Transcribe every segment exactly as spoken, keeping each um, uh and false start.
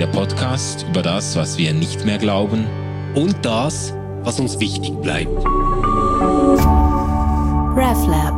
Der Podcast über das, was wir nicht mehr glauben und das, was uns wichtig bleibt. RefLab.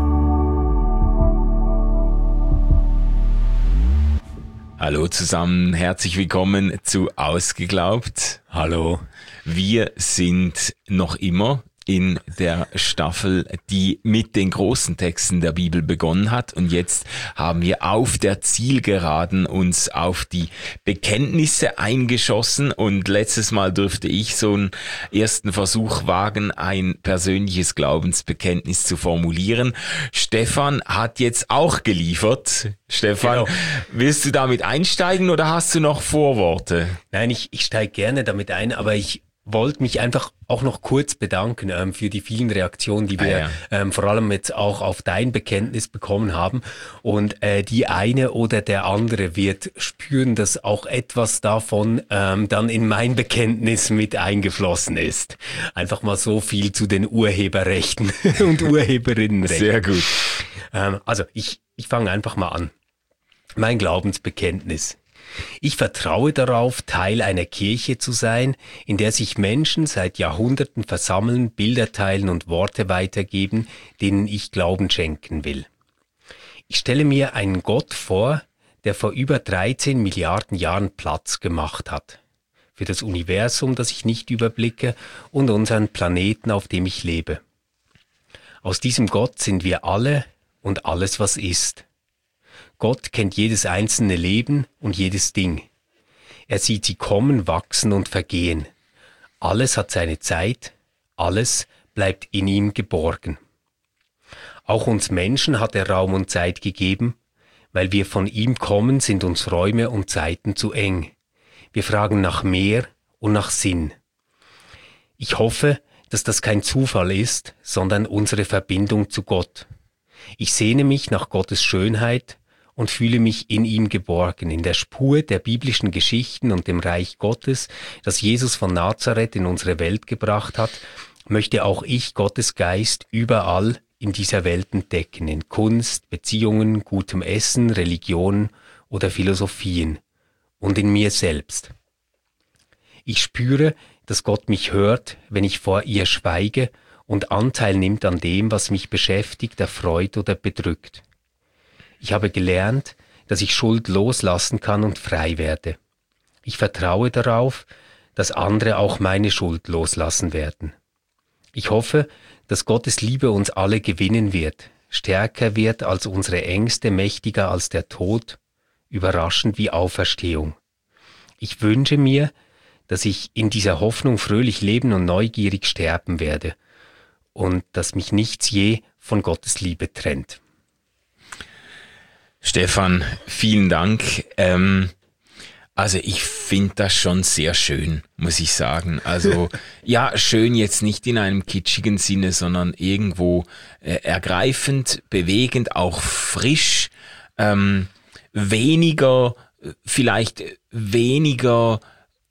Hallo zusammen, herzlich willkommen zu Ausgeglaubt. Hallo. Wir sind noch immer in der Staffel, die mit den großen Texten der Bibel begonnen hat, und jetzt haben wir auf der Zielgeraden uns auf die Bekenntnisse eingeschossen, und letztes Mal durfte ich so einen ersten Versuch wagen, ein persönliches Glaubensbekenntnis zu formulieren. Stefan hat jetzt auch geliefert. Stefan, genau. Willst du damit einsteigen oder hast du noch Vorworte? Nein, ich, ich steige gerne damit ein, aber ich wollte mich einfach auch noch kurz bedanken ähm, für die vielen Reaktionen, die wir ah, ja. ähm, vor allem jetzt auch auf dein Bekenntnis bekommen haben. Und äh, die eine oder der andere wird spüren, dass auch etwas davon ähm, dann in mein Bekenntnis mit eingeflossen ist. Einfach mal so viel zu den Urheberrechten und Urheberinnenrechten. Sehr gut. Ähm, also ich, ich fange einfach mal an. Mein Glaubensbekenntnis. Ich vertraue darauf, Teil einer Kirche zu sein, in der sich Menschen seit Jahrhunderten versammeln, Bilder teilen und Worte weitergeben, denen ich Glauben schenken will. Ich stelle mir einen Gott vor, der vor über dreizehn Milliarden Jahren Platz gemacht hat. Für das Universum, das ich nicht überblicke, und unseren Planeten, auf dem ich lebe. Aus diesem Gott sind wir alle und alles, was ist. Gott kennt jedes einzelne Leben und jedes Ding. Er sieht sie kommen, wachsen und vergehen. Alles hat seine Zeit, alles bleibt in ihm geborgen. Auch uns Menschen hat er Raum und Zeit gegeben. Weil wir von ihm kommen, sind uns Räume und Zeiten zu eng. Wir fragen nach mehr und nach Sinn. Ich hoffe, dass das kein Zufall ist, sondern unsere Verbindung zu Gott. Ich sehne mich nach Gottes Schönheit und fühle mich in ihm geborgen, in der Spur der biblischen Geschichten und dem Reich Gottes, das Jesus von Nazareth in unsere Welt gebracht hat, möchte auch ich Gottes Geist überall in dieser Welt entdecken, in Kunst, Beziehungen, gutem Essen, Religionen oder Philosophien und in mir selbst. Ich spüre, dass Gott mich hört, wenn ich vor ihr schweige und Anteil nimmt an dem, was mich beschäftigt, erfreut oder bedrückt. Ich habe gelernt, dass ich Schuld loslassen kann und frei werde. Ich vertraue darauf, dass andere auch meine Schuld loslassen werden. Ich hoffe, dass Gottes Liebe uns alle gewinnen wird, stärker wird als unsere Ängste, mächtiger als der Tod, überraschend wie Auferstehung. Ich wünsche mir, dass ich in dieser Hoffnung fröhlich leben und neugierig sterben werde und dass mich nichts je von Gottes Liebe trennt. Stefan, vielen Dank. Ähm, also ich finde das schon sehr schön, muss ich sagen. Also ja, schön jetzt nicht in einem kitschigen Sinne, sondern irgendwo äh, ergreifend, bewegend, auch frisch, ähm, weniger, vielleicht weniger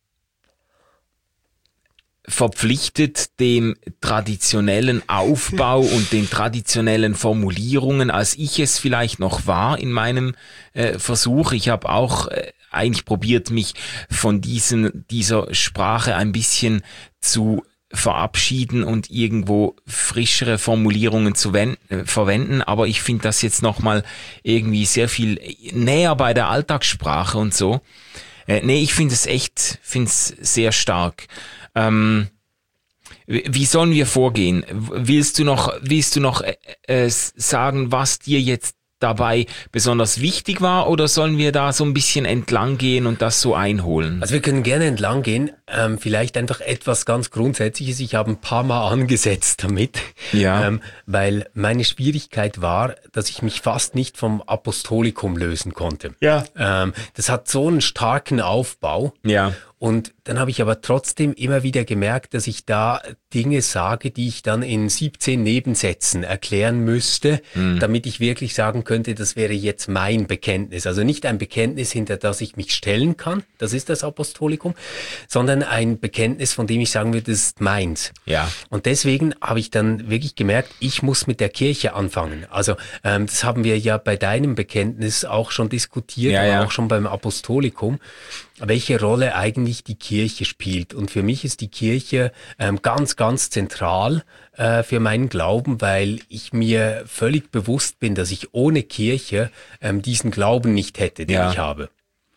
verpflichtet dem traditionellen Aufbau und den traditionellen Formulierungen, als ich es vielleicht noch war in meinem äh, Versuch. Ich habe auch äh, eigentlich probiert, mich von diesen dieser Sprache ein bisschen zu verabschieden und irgendwo frischere Formulierungen zu wenden, äh, verwenden. Aber ich finde das jetzt nochmal irgendwie sehr viel näher bei der Alltagssprache und so. Äh, nee, ich finde es echt, finde es sehr stark. Ähm, wie sollen wir vorgehen? Willst du noch, willst du noch äh, sagen, was dir jetzt dabei besonders wichtig war, oder sollen wir da so ein bisschen entlang gehen und das so einholen? Also wir können gerne entlang gehen, ähm, vielleicht einfach etwas ganz Grundsätzliches. Ich habe ein paar Mal angesetzt damit, ja. ähm, weil meine Schwierigkeit war, dass ich mich fast nicht vom Apostolikum lösen konnte. Ja. Ähm, das hat so einen starken Aufbau. Ja. Und dann habe ich aber trotzdem immer wieder gemerkt, dass ich da Dinge sage, die ich dann in siebzehn Nebensätzen erklären müsste, mhm. damit ich wirklich sagen könnte, das wäre jetzt mein Bekenntnis. Also nicht ein Bekenntnis, hinter das ich mich stellen kann, das ist das Apostolikum, sondern dann ein Bekenntnis, von dem ich sagen würde, das ist meins. Ja. Und deswegen habe ich dann wirklich gemerkt, ich muss mit der Kirche anfangen. Also ähm, das haben wir ja bei deinem Bekenntnis auch schon diskutiert, ja, aber ja. auch schon beim Apostolikum, welche Rolle eigentlich die Kirche spielt. Und für mich ist die Kirche ähm, ganz, ganz zentral äh, für meinen Glauben, weil ich mir völlig bewusst bin, dass ich ohne Kirche ähm, diesen Glauben nicht hätte, den ja. ich habe.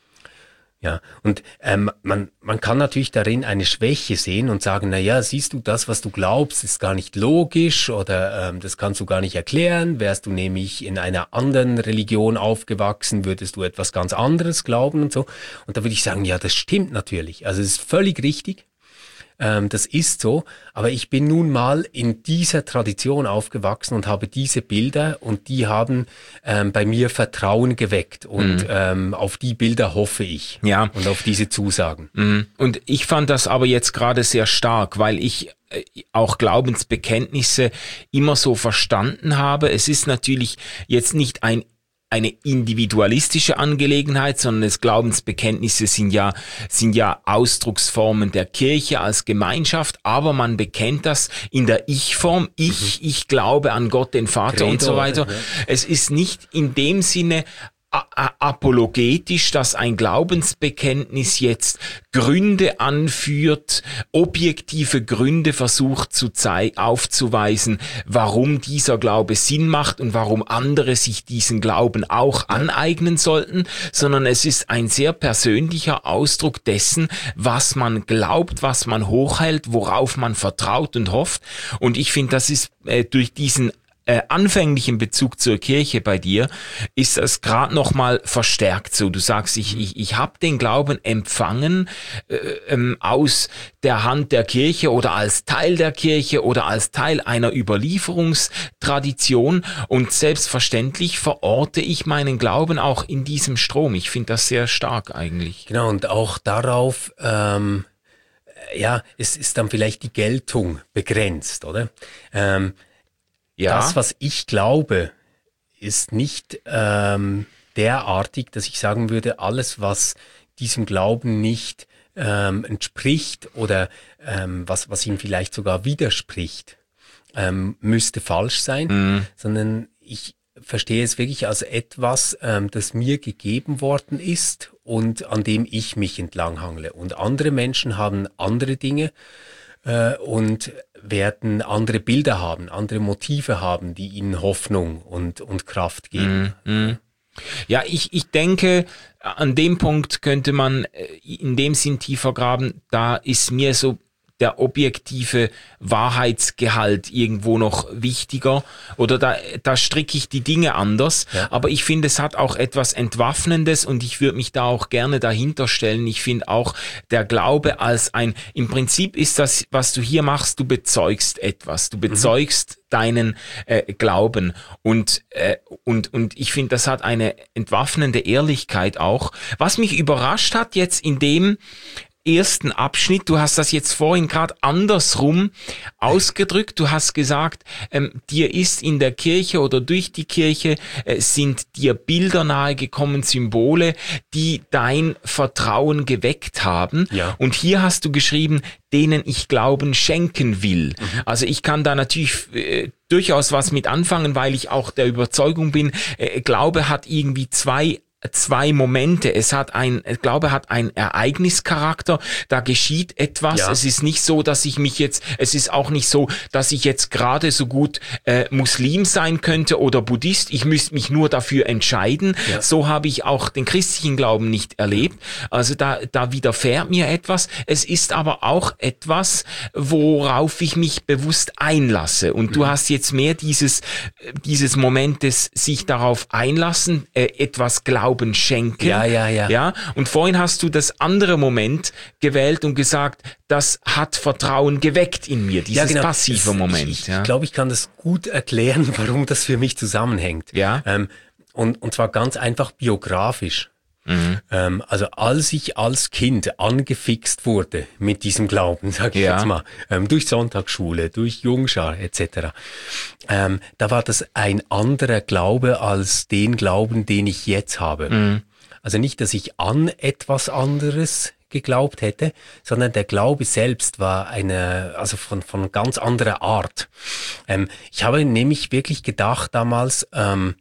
Ja, und ähm, man man kann natürlich darin eine Schwäche sehen und sagen, na ja, siehst du, das, was du glaubst, ist gar nicht logisch oder ähm, das kannst du gar nicht erklären. Wärst du nämlich in einer anderen Religion aufgewachsen, würdest du etwas ganz anderes glauben und so. Und da würde ich sagen, ja, das stimmt natürlich. Also es ist völlig richtig. Ähm, das ist so, aber ich bin nun mal in dieser Tradition aufgewachsen und habe diese Bilder und die haben ähm, bei mir Vertrauen geweckt und mhm. ähm, auf die Bilder hoffe ich ja. und auf diese Zusagen. Mhm. Und ich fand das aber jetzt gerade sehr stark, weil ich auch Glaubensbekenntnisse immer so verstanden habe. Es ist natürlich jetzt nicht ein eine individualistische Angelegenheit, sondern das Glaubensbekenntnisse sind ja, sind ja Ausdrucksformen der Kirche als Gemeinschaft, aber man bekennt das in der Ich-Form. Ich, mhm. ich glaube an Gott, den Vater Credo, und so weiter. Ja. Es ist nicht in dem Sinne apologetisch, dass ein Glaubensbekenntnis jetzt Gründe anführt, objektive Gründe versucht zu zei- aufzuweisen, warum dieser Glaube Sinn macht und warum andere sich diesen Glauben auch aneignen sollten, sondern es ist ein sehr persönlicher Ausdruck dessen, was man glaubt, was man hochhält, worauf man vertraut und hofft. Und ich finde, das ist äh, durch diesen Äh, anfänglichen Bezug zur Kirche bei dir, ist das gerade noch mal verstärkt so. Du sagst, ich ich, ich habe den Glauben empfangen äh, ähm, aus der Hand der Kirche oder als Teil der Kirche oder als Teil einer Überlieferungstradition und selbstverständlich verorte ich meinen Glauben auch in diesem Strom. Ich finde das sehr stark eigentlich. Genau, und auch darauf, ähm, ja, es ist dann vielleicht die Geltung begrenzt, oder? Ähm, Ja. Das, was ich glaube, ist nicht ähm, derartig, dass ich sagen würde, alles, was diesem Glauben nicht ähm, entspricht oder ähm, was, was ihm vielleicht sogar widerspricht, ähm, müsste falsch sein, mhm. sondern ich verstehe es wirklich als etwas, ähm, das mir gegeben worden ist und an dem ich mich entlanghangle. Und andere Menschen haben andere Dinge äh, und werden andere Bilder haben, andere Motive haben, die ihnen Hoffnung und, und Kraft geben. Mm, mm. Ja, ich, ich denke, an dem Punkt könnte man in dem Sinn tiefer graben, da ist mir so der objektive Wahrheitsgehalt irgendwo noch wichtiger oder da, da stricke ich die Dinge anders, ja. Aber ich finde, es hat auch etwas Entwaffnendes und ich würde mich da auch gerne dahinter stellen. Ich finde auch der Glaube als ein, im Prinzip ist das, was du hier machst, du bezeugst etwas, du bezeugst mhm. deinen äh, Glauben und, äh, und, und ich finde, das hat eine entwaffnende Ehrlichkeit auch. Was mich überrascht hat jetzt in dem ersten Abschnitt, du hast das jetzt vorhin gerade andersrum ausgedrückt, du hast gesagt, ähm, dir ist in der Kirche oder durch die Kirche äh, sind dir Bilder nahegekommen, Symbole, die dein Vertrauen geweckt haben. Ja. Und hier hast du geschrieben, denen ich Glauben schenken will. Mhm. Also ich kann da natürlich äh, durchaus was mit anfangen, weil ich auch der Überzeugung bin, äh, Glaube hat irgendwie zwei zwei Momente. Es hat ein, ich glaube, hat einen Ereignischarakter. Da geschieht etwas. Ja. Es ist nicht so, dass ich mich jetzt, es ist auch nicht so, dass ich jetzt gerade so gut äh, Muslim sein könnte oder Buddhist. Ich müsste mich nur dafür entscheiden. Ja. So habe ich auch den christlichen Glauben nicht erlebt. Also da, da widerfährt mir etwas. Es ist aber auch etwas, worauf ich mich bewusst einlasse. Und mhm. du hast jetzt mehr dieses, dieses Moment des sich darauf einlassen, äh, etwas glauben schenken. Ja, ja, ja. Ja, und vorhin hast du das andere Moment gewählt und gesagt, das hat Vertrauen geweckt in mir, dieses ja, genau. passive Moment. Ich, ich ja. glaube, ich kann das gut erklären, warum das für mich zusammenhängt. Ja. Ähm, und, und zwar ganz einfach biografisch. Mhm. Ähm, also als ich als Kind angefixt wurde mit diesem Glauben, sag ich ja. jetzt mal, ähm, durch Sonntagsschule, durch Jungschar et cetera, ähm, da war das ein anderer Glaube als den Glauben, den ich jetzt habe. Mhm. Also nicht, dass ich an etwas anderes geglaubt hätte, sondern der Glaube selbst war eine, also von, von ganz anderer Art. Ähm, ich habe nämlich wirklich gedacht damals, ähm,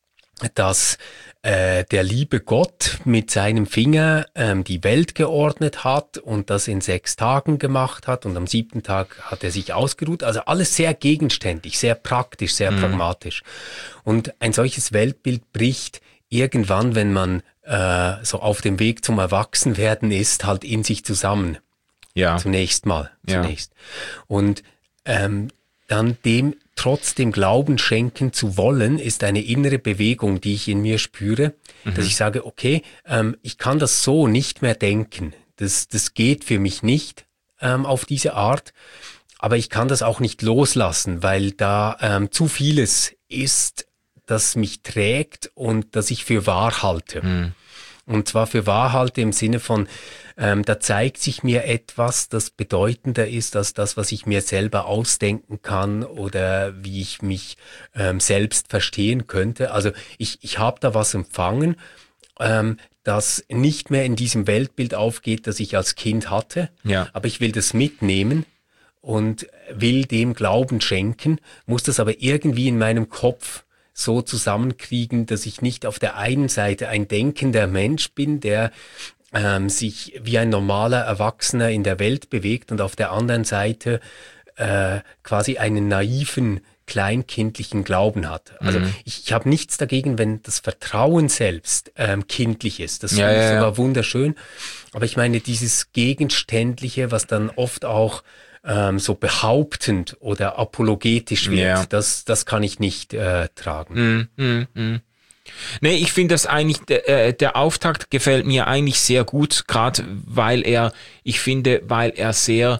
dass äh, der liebe Gott mit seinem Finger ähm, die Welt geordnet hat und das in sechs Tagen gemacht hat und am siebten Tag hat er sich ausgeruht. Also alles sehr gegenständig, sehr praktisch, sehr mhm. pragmatisch. Und ein solches Weltbild bricht irgendwann, wenn man äh, so auf dem Weg zum Erwachsenwerden ist, halt in sich zusammen. Ja. Zunächst mal. Ja. Zunächst. Und ähm, dann dem trotzdem Glauben schenken zu wollen, ist eine innere Bewegung, die ich in mir spüre, mhm. dass ich sage, okay, ähm, ich kann das so nicht mehr denken. Das, das geht für mich nicht ähm, auf diese Art, aber ich kann das auch nicht loslassen, weil da ähm, zu vieles ist, das mich trägt und das ich für wahr halte. Mhm. Und zwar für wahr halte im Sinne von, ähm, da zeigt sich mir etwas, das bedeutender ist als das, was ich mir selber ausdenken kann oder wie ich mich ähm, selbst verstehen könnte. Also ich, ich habe da was empfangen, ähm, das nicht mehr in diesem Weltbild aufgeht, das ich als Kind hatte. Ja. Aber ich will das mitnehmen und will dem Glauben schenken, muss das aber irgendwie in meinem Kopf so zusammenkriegen, dass ich nicht auf der einen Seite ein denkender Mensch bin, der ähm, sich wie ein normaler Erwachsener in der Welt bewegt und auf der anderen Seite äh, quasi einen naiven, kleinkindlichen Glauben hat. Also mhm. ich, ich habe nichts dagegen, wenn das Vertrauen selbst ähm, kindlich ist. Das ja, finde ich ja, sogar ja. wunderschön. Aber ich meine, dieses Gegenständliche, was dann oft auch Ähm, so behauptend oder apologetisch wird, yeah. das, das kann ich nicht äh, tragen. Mm, mm, mm. Nee, ich finde das eigentlich, der, äh, der Auftakt gefällt mir eigentlich sehr gut, gerade weil er, ich finde, weil er sehr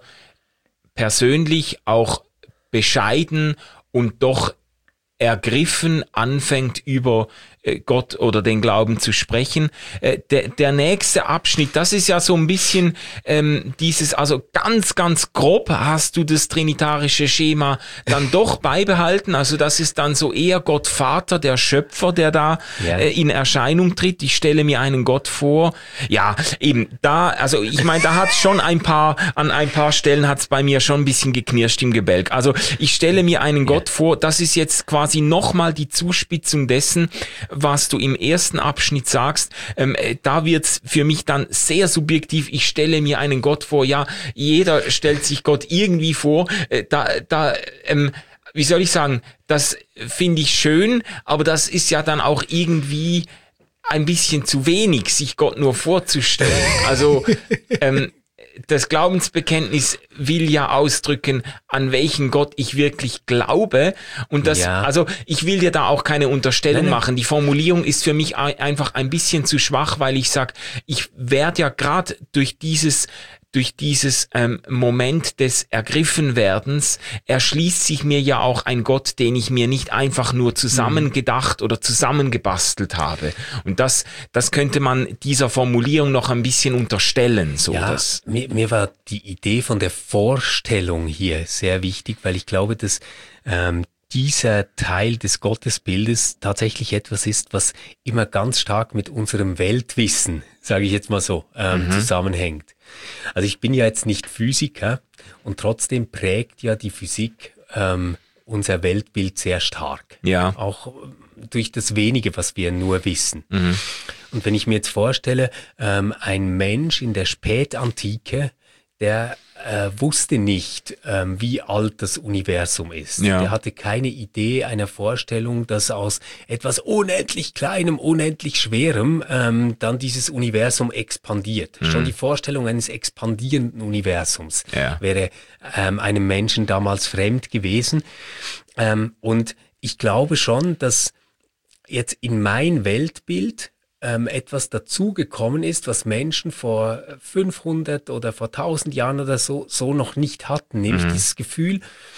persönlich, auch bescheiden und doch ergriffen anfängt über Gott oder den Glauben zu sprechen. Äh, der, der nächste Abschnitt, das ist ja so ein bisschen ähm, dieses, also ganz, ganz grob hast du das trinitarische Schema dann doch beibehalten. Also das ist dann so eher Gott Vater, der Schöpfer, der da ja. äh, in Erscheinung tritt. Ich stelle mir einen Gott vor. Ja, eben da, also ich meine, da hat es schon ein paar, an ein paar Stellen hat es bei mir schon ein bisschen geknirscht im Gebälk. Also ich stelle mir einen ja. Gott vor, das ist jetzt quasi nochmal die Zuspitzung dessen, was du im ersten Abschnitt sagst, ähm, da wird's für mich dann sehr subjektiv. Ich stelle mir einen Gott vor, ja, jeder stellt sich Gott irgendwie vor. Äh, da, da, ähm, wie soll ich sagen, das finde ich schön, aber das ist ja dann auch irgendwie ein bisschen zu wenig, sich Gott nur vorzustellen. Also, ähm, das Glaubensbekenntnis will ja ausdrücken, an welchen Gott ich wirklich glaube. Und das, ja. also ich will dir da auch keine Unterstellung nein, nein. machen. Die Formulierung ist für mich einfach ein bisschen zu schwach, weil ich sage, ich werde ja gerade durch dieses durch dieses ähm, Moment des Ergriffenwerdens erschließt sich mir ja auch ein Gott, den ich mir nicht einfach nur zusammengedacht oder zusammengebastelt habe. Und das, das könnte man dieser Formulierung noch ein bisschen unterstellen. So ja, dass mir, mir war die Idee von der Vorstellung hier sehr wichtig, weil ich glaube, dass ähm, dieser Teil des Gottesbildes tatsächlich etwas ist, was immer ganz stark mit unserem Weltwissen, sage ich jetzt mal so, ähm, mhm. zusammenhängt. Also ich bin ja jetzt nicht Physiker und trotzdem prägt ja die Physik ähm, unser Weltbild sehr stark. Ja. Auch durch das Wenige, was wir nur wissen. Mhm. Und wenn ich mir jetzt vorstelle, ähm, ein Mensch in der Spätantike, der äh, wusste nicht, ähm, wie alt das Universum ist. Ja. Der hatte keine Idee, einer Vorstellung, dass aus etwas unendlich Kleinem, unendlich Schwerem ähm, dann dieses Universum expandiert. Mhm. Schon die Vorstellung eines expandierenden Universums ja. wäre ähm, einem Menschen damals fremd gewesen. Ähm, und ich glaube schon, dass jetzt in mein Weltbild ähm, etwas dazugekommen ist, was Menschen vor fünfhundert oder vor tausend Jahren oder so, so noch nicht hatten. Nämlich mhm. dieses Gefühl,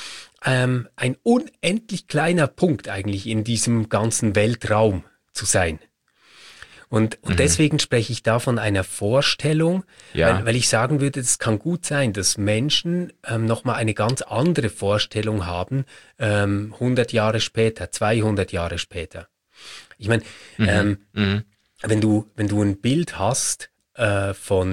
ähm, ein unendlich kleiner Punkt eigentlich in diesem ganzen Weltraum zu sein. Und, und mhm. deswegen spreche ich da von einer Vorstellung, ja. weil, weil ich sagen würde, es kann gut sein, dass Menschen ähm, nochmal eine ganz andere Vorstellung haben, ähm, hundert Jahre später, zweihundert Jahre später. Ich meine, mhm. ähm, mhm. wenn du wenn du ein Bild hast äh, von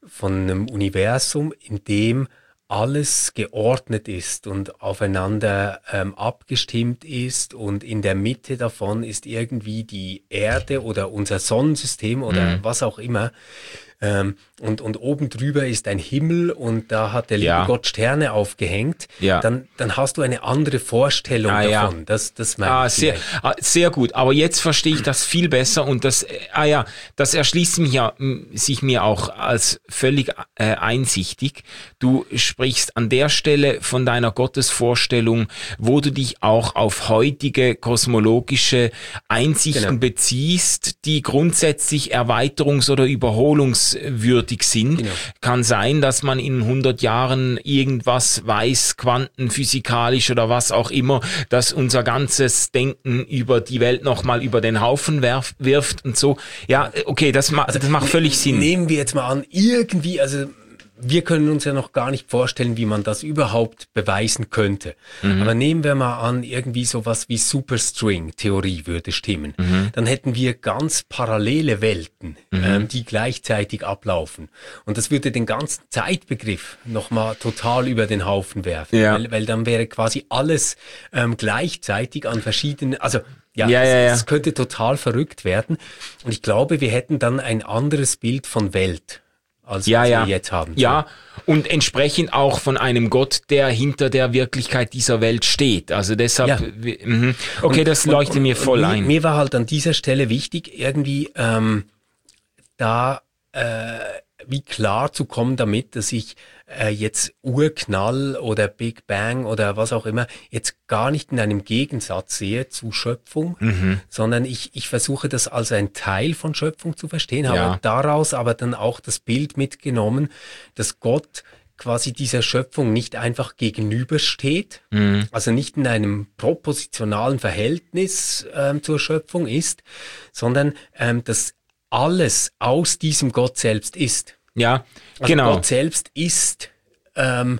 von einem Universum, in dem alles geordnet ist und aufeinander ähm, abgestimmt ist, und in der Mitte davon ist irgendwie die Erde oder unser Sonnensystem oder mhm. was auch immer. Ähm, und, und oben drüber ist ein Himmel und da hat der liebe ja. Gott Sterne aufgehängt, ja. dann, dann hast du eine andere Vorstellung ah, davon. Ja. Das, das meine ah, ich. Sehr, ah, sehr gut, aber jetzt verstehe ich das viel besser und das, äh, ah ja, das erschließt mich ja, m, sich mir auch als völlig äh, einsichtig. Du sprichst an der Stelle von deiner Gottesvorstellung, wo du dich auch auf heutige kosmologische Einsichten genau. beziehst, die grundsätzlich erweiterungs- oder überholungs würdig sind. Genau. Kann sein, dass man in hundert Jahren irgendwas weiß, quantenphysikalisch oder was auch immer, dass unser ganzes Denken über die Welt nochmal über den Haufen werf, wirft und so. Ja, okay, das, ma- also, das macht völlig Sinn. Nehmen wir jetzt mal an, irgendwie, also wir können uns ja noch gar nicht vorstellen, wie man das überhaupt beweisen könnte. Mhm. Aber nehmen wir mal an, irgendwie sowas wie Superstring-Theorie würde stimmen. Mhm. Dann hätten wir ganz parallele Welten, mhm. ähm, die gleichzeitig ablaufen. Und das würde den ganzen Zeitbegriff nochmal total über den Haufen werfen. Ja. Weil, weil dann wäre quasi alles ähm, gleichzeitig an verschiedenen, also ja, ja, es, ja, ja. es könnte total verrückt werden. Und ich glaube, wir hätten dann ein anderes Bild von Welt, als ja, was ja. wir jetzt haben. Ja, und entsprechend auch von einem Gott, der hinter der Wirklichkeit dieser Welt steht. Also deshalb, ja. w- okay, und, das leuchtet und, mir voll und ein. Mir, mir war halt an dieser Stelle wichtig, irgendwie ähm, da äh, wie klar zu kommen damit, dass ich äh, jetzt Urknall oder Big Bang oder was auch immer jetzt gar nicht in einem Gegensatz sehe zu Schöpfung, mhm. sondern ich, ich versuche das als ein Teil von Schöpfung zu verstehen, habe ja. daraus aber dann auch das Bild mitgenommen, dass Gott quasi dieser Schöpfung nicht einfach gegenübersteht, mhm. also nicht in einem propositionalen Verhältnis ähm, zur Schöpfung ist, sondern ähm, dass alles aus diesem Gott selbst ist. Ja, also genau. Gott selbst ist, ähm,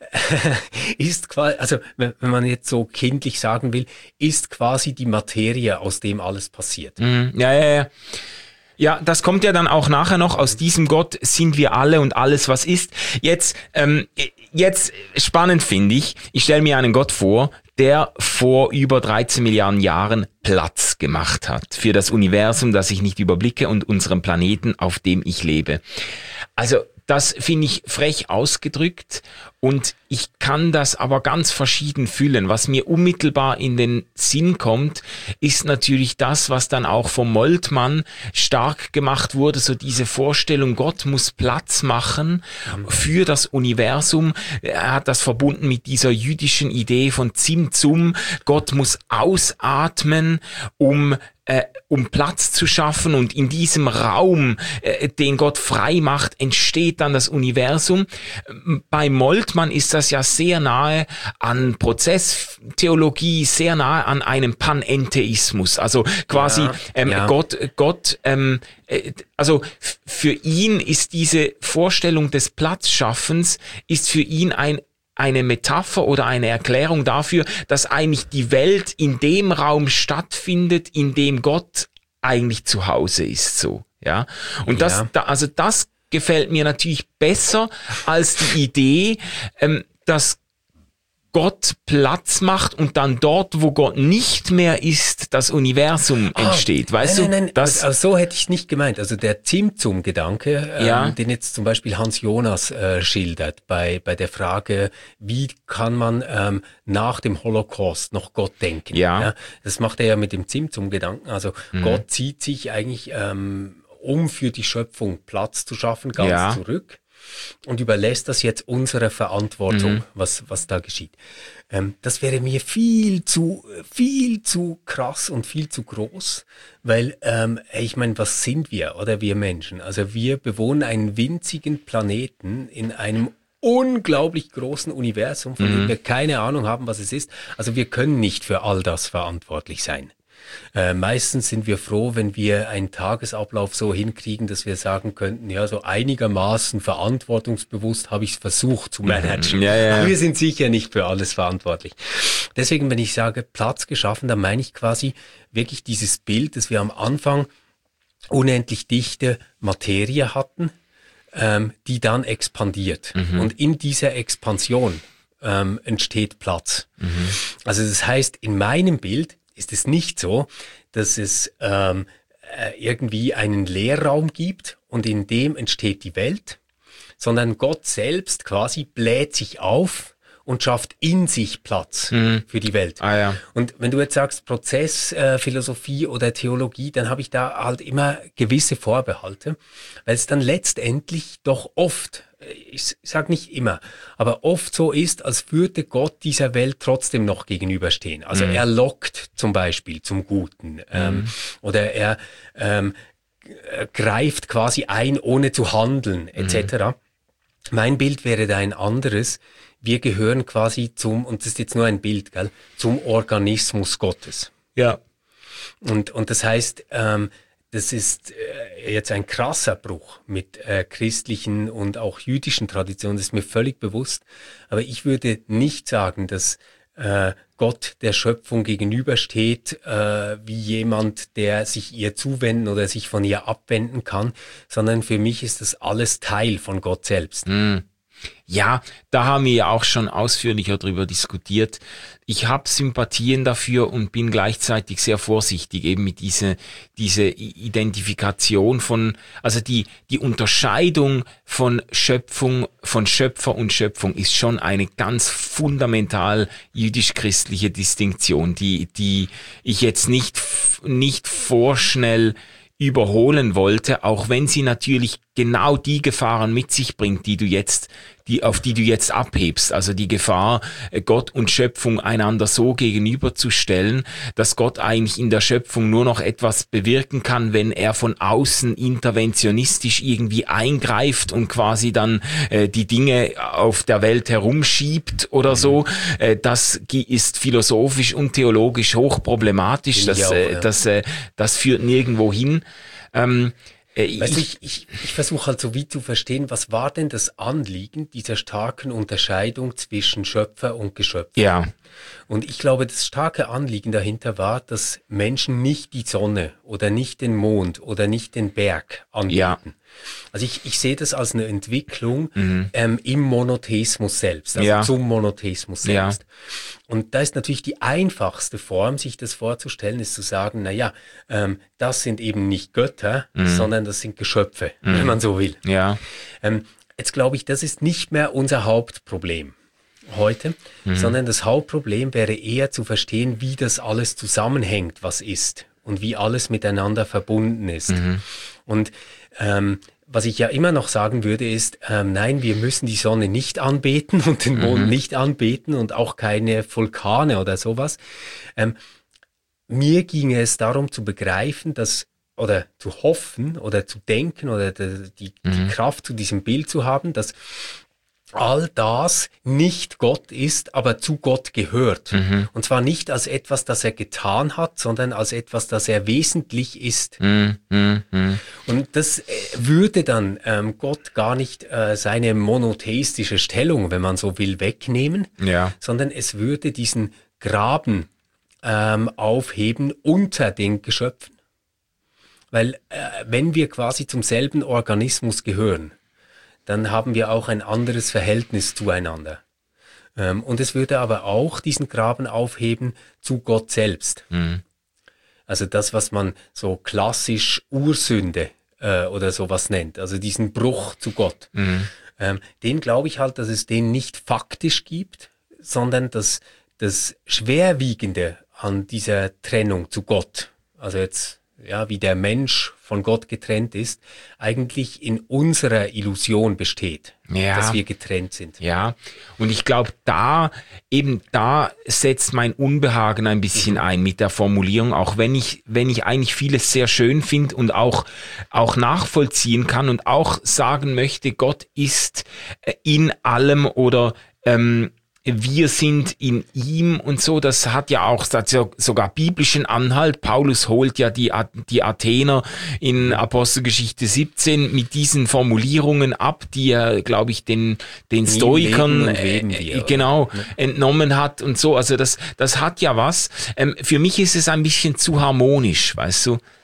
ist quasi, also wenn, wenn man jetzt so kindlich sagen will, ist quasi die Materie, aus dem alles passiert. Mhm. Ja, ja, ja. Ja, das kommt ja dann auch nachher noch. Aus diesem Gott sind wir alle und alles, was ist. Jetzt, ähm, jetzt spannend finde ich, ich stelle mir einen Gott vor, der vor über dreizehn Milliarden Jahren Platz gemacht hat für das Universum, das ich nicht überblicke, und unseren Planeten, auf dem ich lebe. Also das finde ich frech ausgedrückt, und ich kann das aber ganz verschieden fühlen. Was mir unmittelbar in den Sinn kommt, ist natürlich das, was dann auch vom Moltmann stark gemacht wurde, so diese Vorstellung, Gott muss Platz machen für das Universum. Er hat das verbunden mit dieser jüdischen Idee von Zimtzum. Gott muss ausatmen, um Äh, um Platz zu schaffen, und in diesem Raum, äh, den Gott frei macht, entsteht dann das Universum. Bei Moltmann ist das ja sehr nahe an Prozesstheologie, sehr nahe an einem Panentheismus. Also quasi ja, ähm, ja. Gott, Gott, ähm, äh, also f- für ihn ist diese Vorstellung des Platzschaffens, ist für ihn ein eine Metapher oder eine Erklärung dafür, dass eigentlich die Welt in dem Raum stattfindet, in dem Gott eigentlich zu Hause ist, so, ja. Und ja. das, da, also das gefällt mir natürlich besser als die Idee, ähm, dass Gott Platz macht und dann dort, wo Gott nicht mehr ist, das Universum oh, entsteht. Weißt nein, du? Nein, nein, das also so hätte ich es nicht gemeint. Also der Zimtzum-Gedanke, ähm, ja. den jetzt zum Beispiel Hans Jonas äh, schildert, bei bei der Frage, wie kann man ähm, nach dem Holocaust noch Gott denken? Ja. Ja, das macht er ja mit dem Zimtzum-Gedanken. Also mhm. Gott zieht sich eigentlich, ähm, um für die Schöpfung Platz zu schaffen, ganz ja. zurück. Und überlässt das jetzt unserer Verantwortung, mhm. was was da geschieht. Ähm, das wäre mir viel zu viel zu krass und viel zu groß, weil ähm, ich meine, was sind wir, oder wir Menschen? Also wir bewohnen einen winzigen Planeten in einem unglaublich großen Universum, von mhm. dem wir keine Ahnung haben, was es ist. Also wir können nicht für all das verantwortlich sein. Äh, meistens sind wir froh, wenn wir einen Tagesablauf so hinkriegen, dass wir sagen könnten, ja, so einigermaßen verantwortungsbewusst habe ich es versucht zu managen. Ja, ja. Aber wir sind sicher nicht für alles verantwortlich. Deswegen, wenn ich sage, Platz geschaffen, dann meine ich quasi wirklich dieses Bild, dass wir am Anfang unendlich dichte Materie hatten, ähm, die dann expandiert. Mhm. Und in dieser Expansion ähm, entsteht Platz. Mhm. Also das heißt, in meinem Bild ist es nicht so, dass es ähm, äh, irgendwie einen Leerraum gibt und in dem entsteht die Welt, sondern Gott selbst quasi bläht sich auf und schafft in sich Platz mhm. für die Welt. Ah, ja. Und wenn du jetzt sagst Prozessphilosophie äh, Philosophie oder Theologie, dann habe ich da halt immer gewisse Vorbehalte, weil es dann letztendlich doch oft, ich sage nicht immer, aber oft so ist, als würde Gott dieser Welt trotzdem noch gegenüberstehen. Also mhm. er lockt zum Beispiel zum Guten mhm. ähm, oder er ähm, greift quasi ein, ohne zu handeln et cetera. Mhm. Mein Bild wäre da ein anderes. Wir gehören quasi zum, und das ist jetzt nur ein Bild, gell, zum Organismus Gottes. Ja. Und, und das heißt, ähm, das ist äh, jetzt ein krasser Bruch mit äh, christlichen und auch jüdischen Traditionen, das ist mir völlig bewusst. Aber ich würde nicht sagen, dass äh, Gott der Schöpfung gegenübersteht, äh, wie jemand, der sich ihr zuwenden oder sich von ihr abwenden kann, sondern für mich ist das alles Teil von Gott selbst. Mm. Ja, da haben wir ja auch schon ausführlicher drüber diskutiert. Ich habe Sympathien dafür und bin gleichzeitig sehr vorsichtig eben mit diese diese Identifikation von, also die die Unterscheidung von Schöpfung, von Schöpfer und Schöpfung ist schon eine ganz fundamental jüdisch-christliche Distinktion, die die ich jetzt nicht nicht vorschnell überholen wollte, auch wenn sie natürlich genau die Gefahren mit sich bringt, die du jetzt, die, auf die du jetzt abhebst. Also die Gefahr, Gott und Schöpfung einander so gegenüberzustellen, dass Gott eigentlich in der Schöpfung nur noch etwas bewirken kann, wenn er von außen interventionistisch irgendwie eingreift und quasi dann äh, die Dinge auf der Welt herumschiebt oder so. Äh, das ist philosophisch und theologisch hochproblematisch. Das, auch, ja. das, äh, das führt nirgendwo hin. Ähm, äh, weißt ich, du, ich, ich versuche halt so wie zu verstehen, was war denn das Anliegen dieser starken Unterscheidung zwischen Schöpfer und Geschöpf? Ja. Und ich glaube, das starke Anliegen dahinter war, dass Menschen nicht die Sonne oder nicht den Mond oder nicht den Berg anbeten. Ja. Also ich, ich sehe das als eine Entwicklung mhm. ähm, im Monotheismus selbst, also ja. zum Monotheismus selbst. Ja. Und da ist natürlich die einfachste Form, sich das vorzustellen, ist zu sagen, na ja, ähm, das sind eben nicht Götter, mhm. sondern das sind Geschöpfe, mhm. wenn man so will. Ja. Ähm, jetzt glaube ich, das ist nicht mehr unser Hauptproblem heute, mhm. sondern das Hauptproblem wäre eher zu verstehen, wie das alles zusammenhängt, was ist und wie alles miteinander verbunden ist. Mhm. Und ähm, was ich ja immer noch sagen würde, ist, ähm, nein, wir müssen die Sonne nicht anbeten und den Mond mhm. nicht anbeten und auch keine Vulkane oder sowas. Ähm, mir ginge es darum zu begreifen, dass oder zu hoffen oder zu denken oder die, die, mhm. die Kraft zu diesem Bild zu haben, dass all das nicht Gott ist, aber zu Gott gehört. Mhm. Und zwar nicht als etwas, das er getan hat, sondern als etwas, das er wesentlich ist. Mhm. Mhm. Und das äh, würde dann ähm, Gott gar nicht äh, seine monotheistische Stellung, wenn man so will, wegnehmen, ja. sondern es würde diesen Graben ähm, aufheben unter den Geschöpfen. Weil äh, wenn wir quasi zum selben Organismus gehören, dann haben wir auch ein anderes Verhältnis zueinander. Ähm, und es würde aber auch diesen Graben aufheben zu Gott selbst. Mhm. Also das, was man so klassisch Ursünde äh, oder sowas nennt, also diesen Bruch zu Gott. Mhm. Ähm, den glaube ich halt, dass es den nicht faktisch gibt, sondern dass das Schwerwiegende an dieser Trennung zu Gott, also jetzt ja, wie der Mensch von Gott getrennt ist, eigentlich in unserer Illusion besteht, ja. dass wir getrennt sind. Ja, und ich glaube, da, eben da setzt mein Unbehagen ein bisschen mhm. ein mit der Formulierung, auch wenn ich, wenn ich eigentlich vieles sehr schön finde und auch, auch nachvollziehen kann und auch sagen möchte, Gott ist in allem oder, ähm, wir sind in ihm und so, das hat ja auch das hat ja sogar biblischen Anhalt. Paulus holt ja die, die Athener in Apostelgeschichte siebzehn mit diesen Formulierungen ab, die er, glaube ich, den, den Stoikern äh, genau entnommen hat und so. Also das, das hat ja was. Ähm, für mich ist es ein bisschen zu harmonisch, weißt du?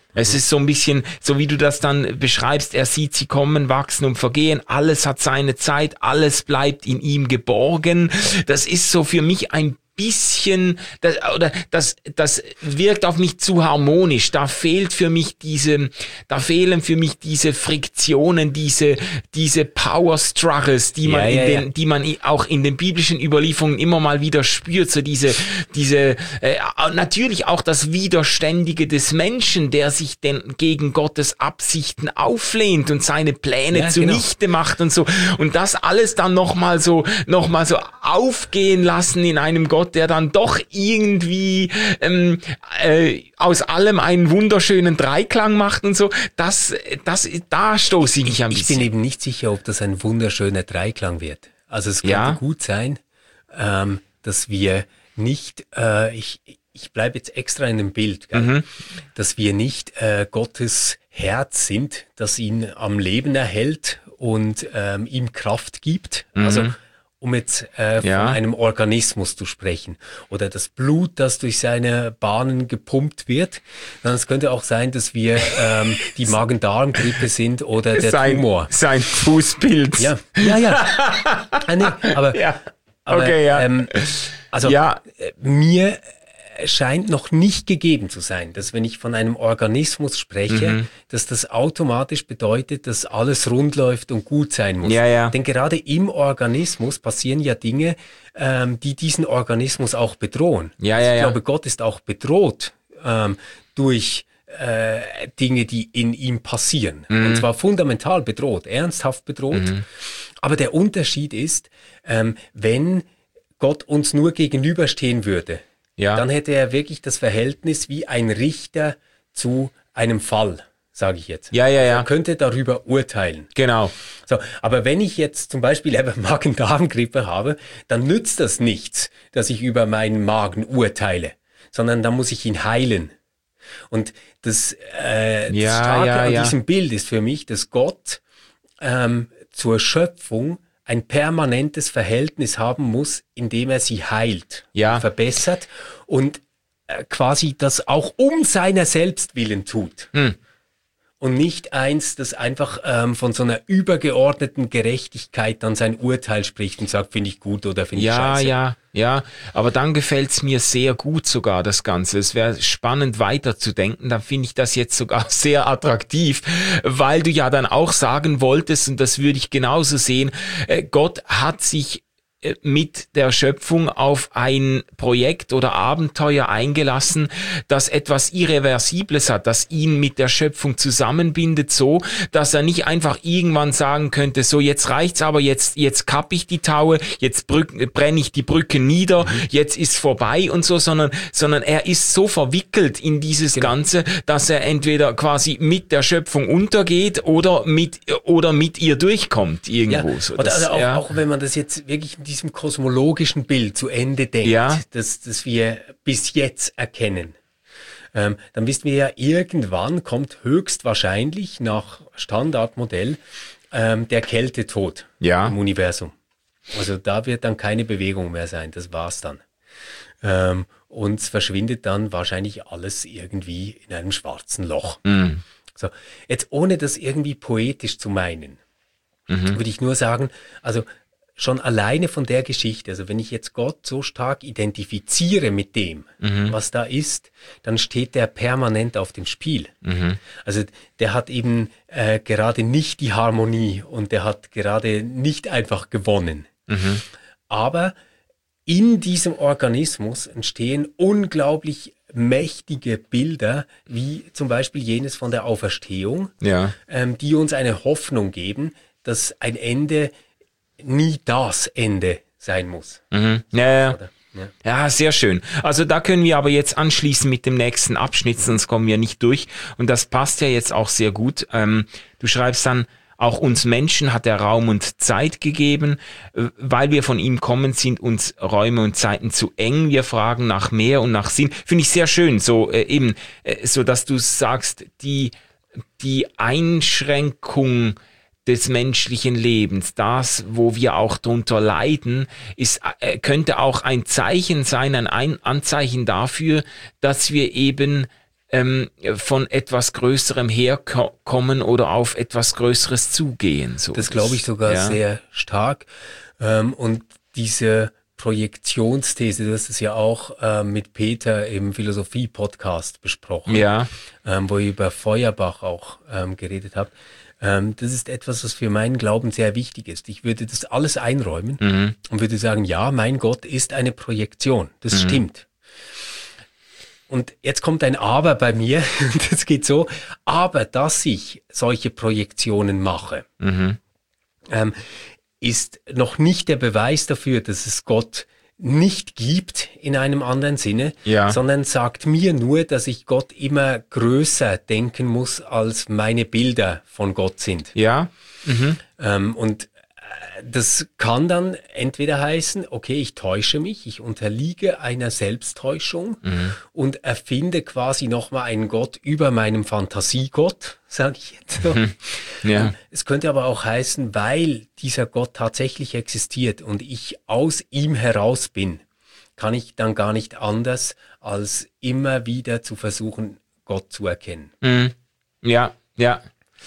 Es ist so ein bisschen, so wie du das dann beschreibst, er sieht sie kommen, wachsen und vergehen, alles hat seine Zeit, alles bleibt in ihm geborgen. Das ist so für mich ein bisschen, das, oder das, das wirkt auf mich zu harmonisch. Da fehlt für mich diese, da fehlen für mich diese Friktionen, diese, diese Power Struggles, die man ja, in ja, den, ja. die man auch in den biblischen Überlieferungen immer mal wieder spürt. So diese, diese, äh, natürlich auch das Widerständige des Menschen, der sich denn gegen Gottes Absichten auflehnt und seine Pläne Ja, zunichte genau. macht und so. Und das alles dann nochmal so, noch mal so aufgehen lassen in einem Gott, der dann doch irgendwie ähm, äh, aus allem einen wunderschönen Dreiklang macht und so, das, das, da stoße ich mich ein Ich bisschen. bin eben nicht sicher, ob das ein wunderschöner Dreiklang wird. Also es könnte Ja. gut sein, ähm, dass wir nicht, äh, ich, ich bleibe jetzt extra in dem Bild, gell? Mhm. Dass wir nicht äh, Gottes Herz sind, das ihn am Leben erhält und ähm, ihm Kraft gibt. Mhm. Also um jetzt äh, von Ja. einem Organismus zu sprechen oder das Blut, das durch seine Bahnen gepumpt wird, dann es könnte auch sein, dass wir ähm, die Magen-Darm-Grippe sind oder der sein, Tumor. sein Fußpilz. Ja, ja, ja. ah, nee, aber, Ja. aber Okay, ja. ähm, also Ja. äh, mir scheint noch nicht gegeben zu sein, dass wenn ich von einem Organismus spreche, Mhm. dass das automatisch bedeutet, dass alles rund läuft und gut sein muss. Ja, ja. Denn gerade im Organismus passieren ja Dinge, ähm, die diesen Organismus auch bedrohen. Ja, also ja, ich ja. glaube, Gott ist auch bedroht ähm, durch äh, Dinge, die in ihm passieren. Mhm. Und zwar fundamental bedroht, ernsthaft bedroht. Aber der Unterschied ist, ähm, wenn Gott uns nur gegenüberstehen würde, Ja. dann hätte er wirklich das Verhältnis wie ein Richter zu einem Fall, sage ich jetzt. Ja, ja, ja. Er könnte darüber urteilen. Genau. So, aber wenn ich jetzt zum Beispiel eben Magen-Darm-Grippe habe, dann nützt das nichts, dass ich über meinen Magen urteile, sondern dann muss ich ihn heilen. Und das, äh, Ja, das Starke ja, an ja. diesem Bild ist für mich, dass Gott ähm, zur Schöpfung ein permanentes Verhältnis haben muss, indem er sie heilt, Ja. und verbessert und äh, quasi das auch um seiner selbst willen tut. Hm. Und nicht eins, das einfach ähm, von so einer übergeordneten Gerechtigkeit dann sein Urteil spricht und sagt, finde ich gut oder finde ich Ja, scheiße. ja, ja. Aber dann gefällt's mir sehr gut sogar, das Ganze. Es wäre spannend weiterzudenken. Dann finde ich das jetzt sogar sehr attraktiv, weil du ja dann auch sagen wolltest, und das würde ich genauso sehen, äh, Gott hat sich äh, mit der Schöpfung auf ein Projekt oder Abenteuer eingelassen, das etwas Irreversibles hat, das ihn mit der Schöpfung zusammenbindet, so, dass er nicht einfach irgendwann sagen könnte, so jetzt reicht's, aber jetzt jetzt kapp ich die Taue, jetzt brück, brenne ich die Brücke nieder, jetzt ist vorbei und so, sondern sondern er ist so verwickelt in dieses Ganze, dass er entweder quasi mit der Schöpfung untergeht oder mit oder mit ihr durchkommt irgendwo. Ja, so, oder das, also auch, ja. auch wenn man das jetzt wirklich in diesem kosmologischen Bild zu Ende denkt, Ja. das, das wir bis jetzt erkennen, ähm, dann wissen wir ja, irgendwann kommt höchstwahrscheinlich nach Standardmodell ähm, der Kältetod Ja. im Universum. Also da wird dann keine Bewegung mehr sein, das war's dann. Ähm, und es verschwindet dann wahrscheinlich alles irgendwie in einem schwarzen Loch. Mhm. So, jetzt ohne das irgendwie poetisch zu meinen, Mhm. würde ich nur sagen, also schon alleine von der Geschichte, also wenn ich jetzt Gott so stark identifiziere mit dem, Mhm. was da ist, dann steht der permanent auf dem Spiel. Mhm. Also der hat eben äh, gerade nicht die Harmonie und der hat gerade nicht einfach gewonnen. Mhm. Aber in diesem Organismus entstehen unglaublich mächtige Bilder, wie zum Beispiel jenes von der Auferstehung, Ja. ähm, die uns eine Hoffnung geben, dass ein Ende nie das Ende sein muss. Mhm. Ja, ja. Oder? Ja. Ja, sehr schön. Also da können wir aber jetzt anschließen mit dem nächsten Abschnitt, sonst kommen wir nicht durch. Und das passt ja jetzt auch sehr gut. Ähm, du schreibst dann, auch uns Menschen hat er Raum und Zeit gegeben. Äh, Weil wir von ihm kommen, sind uns Räume und Zeiten zu eng. Wir fragen nach mehr und nach Sinn. Finde ich sehr schön, so äh, eben, äh, so dass du sagst, die, die Einschränkung des menschlichen Lebens, das, wo wir auch drunter leiden, ist, äh, könnte auch ein Zeichen sein, ein, ein Anzeichen dafür, dass wir eben ähm, von etwas Größerem herkommen oder auf etwas Größeres zugehen. So. Das glaube ich sogar ja. sehr stark. Ähm, und diese Projektionsthese, du hast es ja auch ähm, mit Peter im Philosophie-Podcast besprochen, ja. ähm, wo ihr über Feuerbach auch ähm, geredet habt. Ähm, das ist etwas, was für meinen Glauben sehr wichtig ist. Ich würde das alles einräumen mhm. und würde sagen, ja, mein Gott ist eine Projektion. Das mhm. stimmt. Und jetzt kommt ein Aber bei mir. Das geht so. Aber dass ich solche Projektionen mache, mhm. ähm, ist noch nicht der Beweis dafür, dass es Gott nicht gibt in einem anderen Sinne, ja. sondern sagt mir nur, dass ich Gott immer größer denken muss, als meine Bilder von Gott sind. Ja. Mhm. Ähm, und das kann dann entweder heißen, okay, ich täusche mich, ich unterliege einer Selbsttäuschung mhm. und erfinde quasi nochmal einen Gott über meinem Fantasiegott, sage ich jetzt so. Mhm. Ja. Es könnte aber auch heißen, weil dieser Gott tatsächlich existiert und ich aus ihm heraus bin, kann ich dann gar nicht anders, als immer wieder zu versuchen, Gott zu erkennen. Mhm. Ja, ja.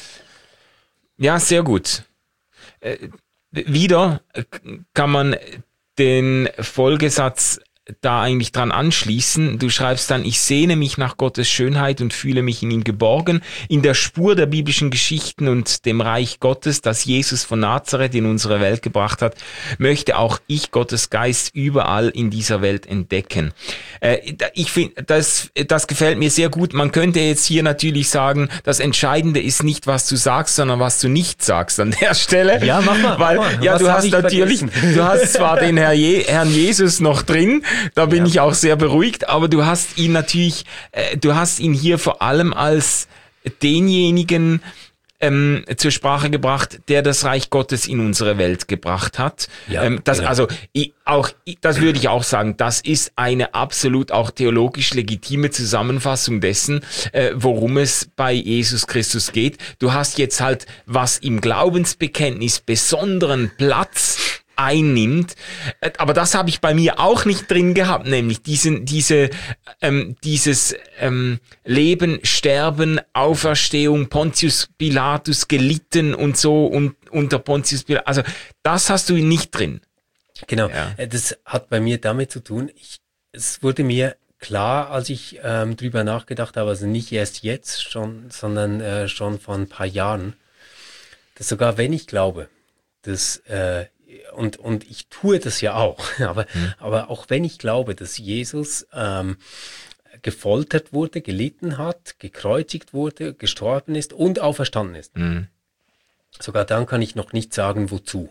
Ja, sehr gut. Äh, Wieder kann man den Folgesatz da eigentlich dran anschließen. Du schreibst dann, ich sehne mich nach Gottes Schönheit und fühle mich in ihm geborgen. In der Spur der biblischen Geschichten und dem Reich Gottes, das Jesus von Nazareth in unsere Welt gebracht hat, möchte auch ich Gottes Geist überall in dieser Welt entdecken. Äh, ich finde, das, das gefällt mir sehr gut. Man könnte jetzt hier natürlich sagen, das Entscheidende ist nicht, was du sagst, sondern was du nicht sagst an der Stelle. Ja, mach mal. Weil, mach mal. ja, Was du hast natürlich, vergessen? du hast zwar den Herr Je- Herrn Jesus noch drin, da bin ja. ich auch sehr beruhigt, aber du hast ihn natürlich, äh, du hast ihn hier vor allem als denjenigen ähm, zur Sprache gebracht, der das Reich Gottes in unsere Welt gebracht hat. Ja, ähm, das, genau. Also ich, auch, ich, das würde ich auch sagen, das ist eine absolut auch theologisch legitime Zusammenfassung dessen, äh, worum es bei Jesus Christus geht. Du hast jetzt halt, was im Glaubensbekenntnis besonderen Platz einnimmt, aber das habe ich bei mir auch nicht drin gehabt, nämlich diesen, diese, ähm, dieses ähm, Leben, Sterben, Auferstehung, Pontius Pilatus gelitten und so und unter Pontius Pilatus, also das hast du nicht drin. Genau, ja. Das hat bei mir damit zu tun, ich, es wurde mir klar, als ich ähm, drüber nachgedacht habe, also nicht erst jetzt schon, sondern äh, schon vor ein paar Jahren, dass sogar wenn ich glaube, dass äh, Und, und ich tue das ja auch, aber, mhm. aber auch wenn ich glaube, dass Jesus ähm, gefoltert wurde, gelitten hat, gekreuzigt wurde, gestorben ist und auferstanden ist, mhm. sogar dann kann ich noch nicht sagen, wozu.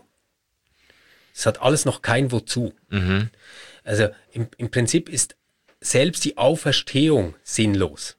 Es hat alles noch kein Wozu. Mhm. Also im, im Prinzip ist selbst die Auferstehung sinnlos,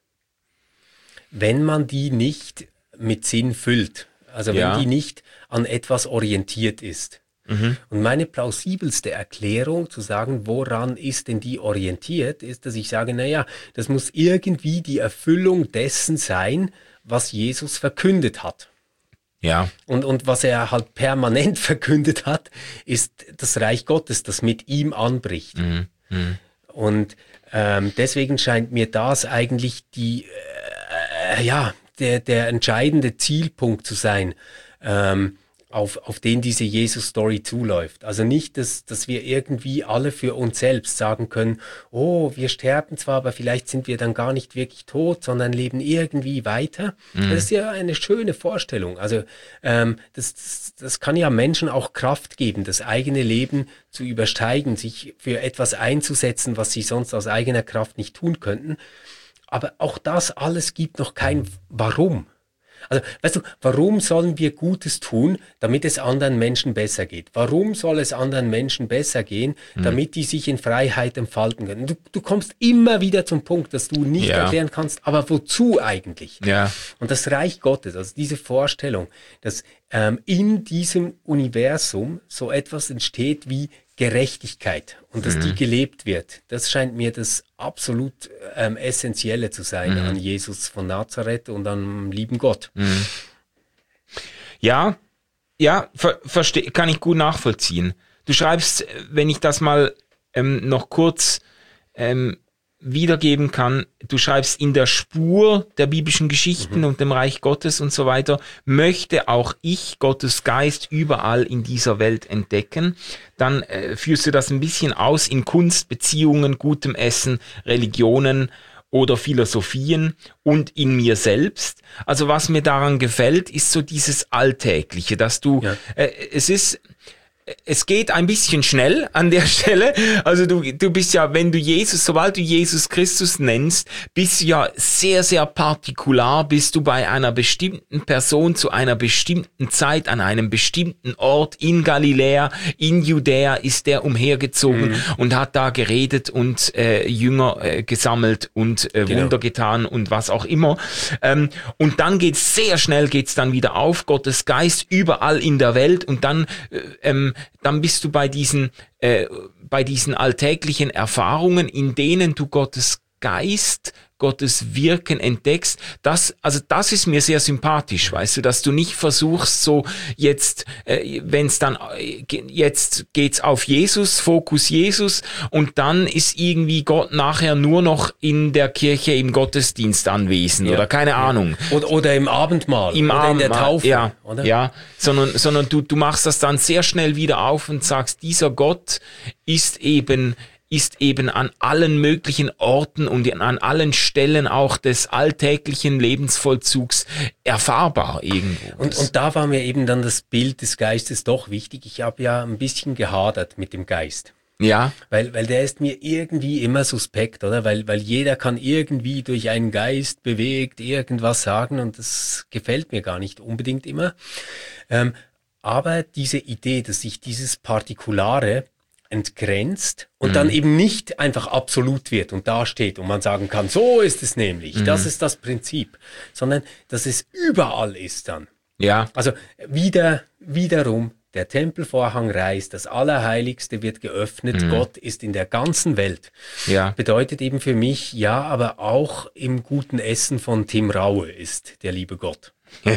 wenn man die nicht mit Sinn füllt. Also wenn ja. die nicht an etwas orientiert ist. Mhm. Und meine plausibelste Erklärung zu sagen, woran ist denn die orientiert, ist, dass ich sage, naja, das muss irgendwie die Erfüllung dessen sein, was Jesus verkündet hat. Ja. Und, und was er halt permanent verkündet hat, ist das Reich Gottes, das mit ihm anbricht. Mhm. Mhm. Und ähm, deswegen scheint mir das eigentlich die, äh, ja, der, der entscheidende Zielpunkt zu sein, ähm, auf, auf den diese Jesus-Story zuläuft. Also nicht, dass, dass wir irgendwie alle für uns selbst sagen können, oh, wir sterben zwar, aber vielleicht sind wir dann gar nicht wirklich tot, sondern leben irgendwie weiter. Mhm. Das ist ja eine schöne Vorstellung. Also ähm, das, das, das kann ja Menschen auch Kraft geben, das eigene Leben zu übersteigen, sich für etwas einzusetzen, was sie sonst aus eigener Kraft nicht tun könnten. Aber auch das alles gibt noch kein Warum. Also, weißt du, warum sollen wir Gutes tun, damit es anderen Menschen besser geht? Warum soll es anderen Menschen besser gehen, damit die sich in Freiheit entfalten können? Du, du kommst immer wieder zum Punkt, dass du nicht ja. erklären kannst, aber wozu eigentlich? Ja. Und das Reich Gottes, also diese Vorstellung, dass ähm, in diesem Universum so etwas entsteht wie Gerechtigkeit und dass mhm. die gelebt wird, das scheint mir das absolut ähm, Essentielle zu sein mhm. an Jesus von Nazareth und am lieben Gott. Mhm. Ja, ja, ver- verste- kann ich gut nachvollziehen. Du schreibst, wenn ich das mal ähm, noch kurz ähm, wiedergeben kann, du schreibst, in der Spur der biblischen Geschichten mhm. und dem Reich Gottes und so weiter, möchte auch ich Gottes Geist überall in dieser Welt entdecken. Dann äh, führst du das ein bisschen aus in Kunst, Beziehungen, gutem Essen, Religionen oder Philosophien und in mir selbst. Also was mir daran gefällt, ist so dieses Alltägliche, dass du, ja. äh, es ist, es geht ein bisschen schnell an der Stelle. Also du, du bist ja, wenn du Jesus, sobald du Jesus Christus nennst, bist du ja sehr, sehr partikular, bist du bei einer bestimmten Person zu einer bestimmten Zeit, an einem bestimmten Ort in Galiläa, in Judäa ist der umhergezogen mhm. und hat da geredet und äh, Jünger äh, gesammelt und äh, genau. Wunder getan und was auch immer. Ähm, und dann geht's sehr schnell, geht's dann wieder auf, Gottes Geist überall in der Welt und dann äh, ähm, dann bist du bei diesen, äh, bei diesen alltäglichen Erfahrungen, in denen du Gottes Geist, Gottes Wirken entdeckst. Das, also das ist mir sehr sympathisch, weißt du, dass du nicht versuchst, so jetzt, äh, wenn es dann, äh, jetzt geht's auf Jesus, Fokus Jesus, und dann ist irgendwie Gott nachher nur noch in der Kirche im Gottesdienst anwesend, ja. oder keine ja. Ahnung. Oder, oder im Abendmahl, Im oder Abendmahl, in der Taufe. Ja, oder? ja, sondern, sondern du, du machst das dann sehr schnell wieder auf und sagst, dieser Gott ist eben ist eben an allen möglichen Orten und an allen Stellen auch des alltäglichen Lebensvollzugs erfahrbar irgendwo. Und, und da war mir eben dann das Bild des Geistes doch wichtig. Ich habe ja ein bisschen gehadert mit dem Geist. Ja. Weil, weil der ist mir irgendwie immer suspekt, oder? Weil, weil jeder kann irgendwie durch einen Geist bewegt irgendwas sagen und das gefällt mir gar nicht unbedingt immer. Ähm, aber diese Idee, dass sich dieses Partikulare entgrenzt und mhm. dann eben nicht einfach absolut wird und dasteht und man sagen kann, so ist es nämlich, mhm. das ist das Prinzip, sondern dass es überall ist dann. Ja. Also wieder, wiederum, der Tempelvorhang reißt, das Allerheiligste wird geöffnet, mhm. Gott ist in der ganzen Welt. Ja. Bedeutet eben für mich, ja, aber auch im guten Essen von Tim Raue ist der liebe Gott.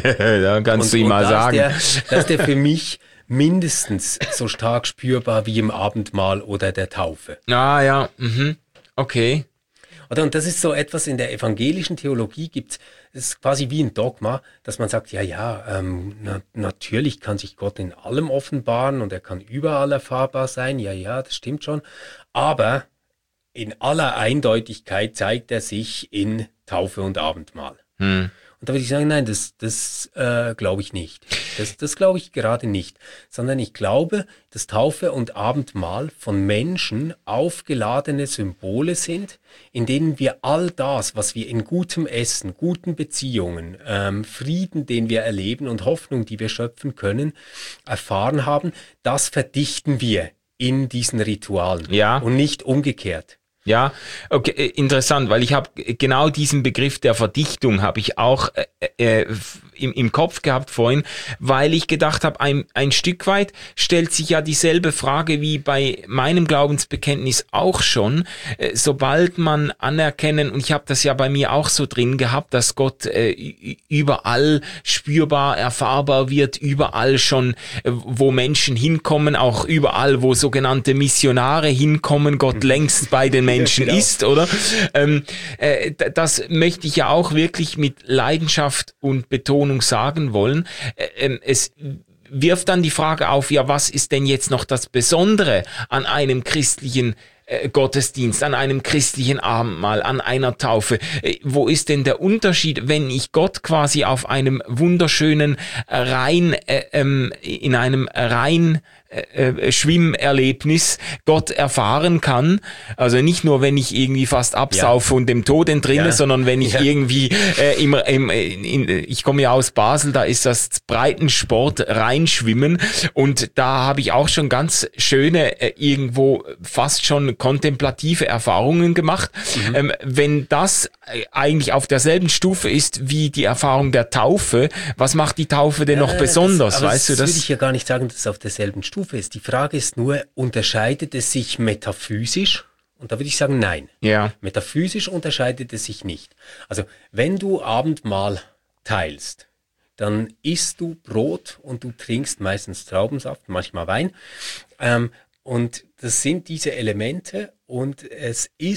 Da kannst und, du ihm mal sagen. Da ist der, da ist der für mich mindestens so stark spürbar wie im Abendmahl oder der Taufe. Ah ja, mhm. okay. Oder, und das ist so etwas, in der evangelischen Theologie gibt's, es ist quasi wie ein Dogma, dass man sagt, ja, ja, ähm, na, natürlich kann sich Gott in allem offenbaren und er kann überall erfahrbar sein, ja, ja, das stimmt schon, aber in aller Eindeutigkeit zeigt er sich in Taufe und Abendmahl. Hm. Und da würde ich sagen, nein, das, das äh, glaube ich nicht. Das, das glaube ich gerade nicht. Sondern ich glaube, dass Taufe und Abendmahl von Menschen aufgeladene Symbole sind, in denen wir all das, was wir in gutem Essen, guten Beziehungen, ähm, Frieden, den wir erleben und Hoffnung, die wir schöpfen können, erfahren haben, das verdichten wir in diesen Ritualen. Ja. Und nicht umgekehrt. Ja, okay, interessant, weil ich habe genau diesen Begriff der Verdichtung habe ich auch äh, äh, im, im Kopf gehabt vorhin, weil ich gedacht habe, ein, ein Stück weit stellt sich ja dieselbe Frage wie bei meinem Glaubensbekenntnis auch schon, äh, sobald man anerkennen, und ich habe das ja bei mir auch so drin gehabt, dass Gott äh, überall spürbar, erfahrbar wird, überall schon, äh, wo Menschen hinkommen, auch überall, wo sogenannte Missionare hinkommen, Gott längst bei den Menschen ja, genau. ist, oder? Ähm, äh, das möchte ich ja auch wirklich mit Leidenschaft und Betonung sagen wollen. Äh, es wirft dann die Frage auf, ja, was ist denn jetzt noch das Besondere an einem christlichen äh, Gottesdienst, an einem christlichen Abendmahl, an einer Taufe? Äh, wo ist denn der Unterschied, wenn ich Gott quasi auf einem wunderschönen Rhein, äh, ähm, in einem Rhein Äh, Schwimmerlebnis Gott erfahren kann, also nicht nur, wenn ich irgendwie fast absaufe ja. und dem Tod entrinne, ja. sondern wenn ich ja. irgendwie äh, im, im, in, ich komme ja aus Basel, da ist das Breitensport Rheinschwimmen und da habe ich auch schon ganz schöne, äh, irgendwo fast schon kontemplative Erfahrungen gemacht. Mhm. Ähm, wenn das eigentlich auf derselben Stufe ist wie die Erfahrung der Taufe, was macht die Taufe denn noch äh, besonders, das, weißt das du das? Das würde ich ja gar nicht sagen, dass es auf derselben Stufe ist. Die Frage ist nur, unterscheidet es sich metaphysisch? Und da würde ich sagen, nein. Ja. Metaphysisch unterscheidet es sich nicht. Also, wenn du Abendmahl teilst, dann isst du Brot und du trinkst meistens Traubensaft, manchmal Wein. Ähm, und das sind diese Elemente und es ist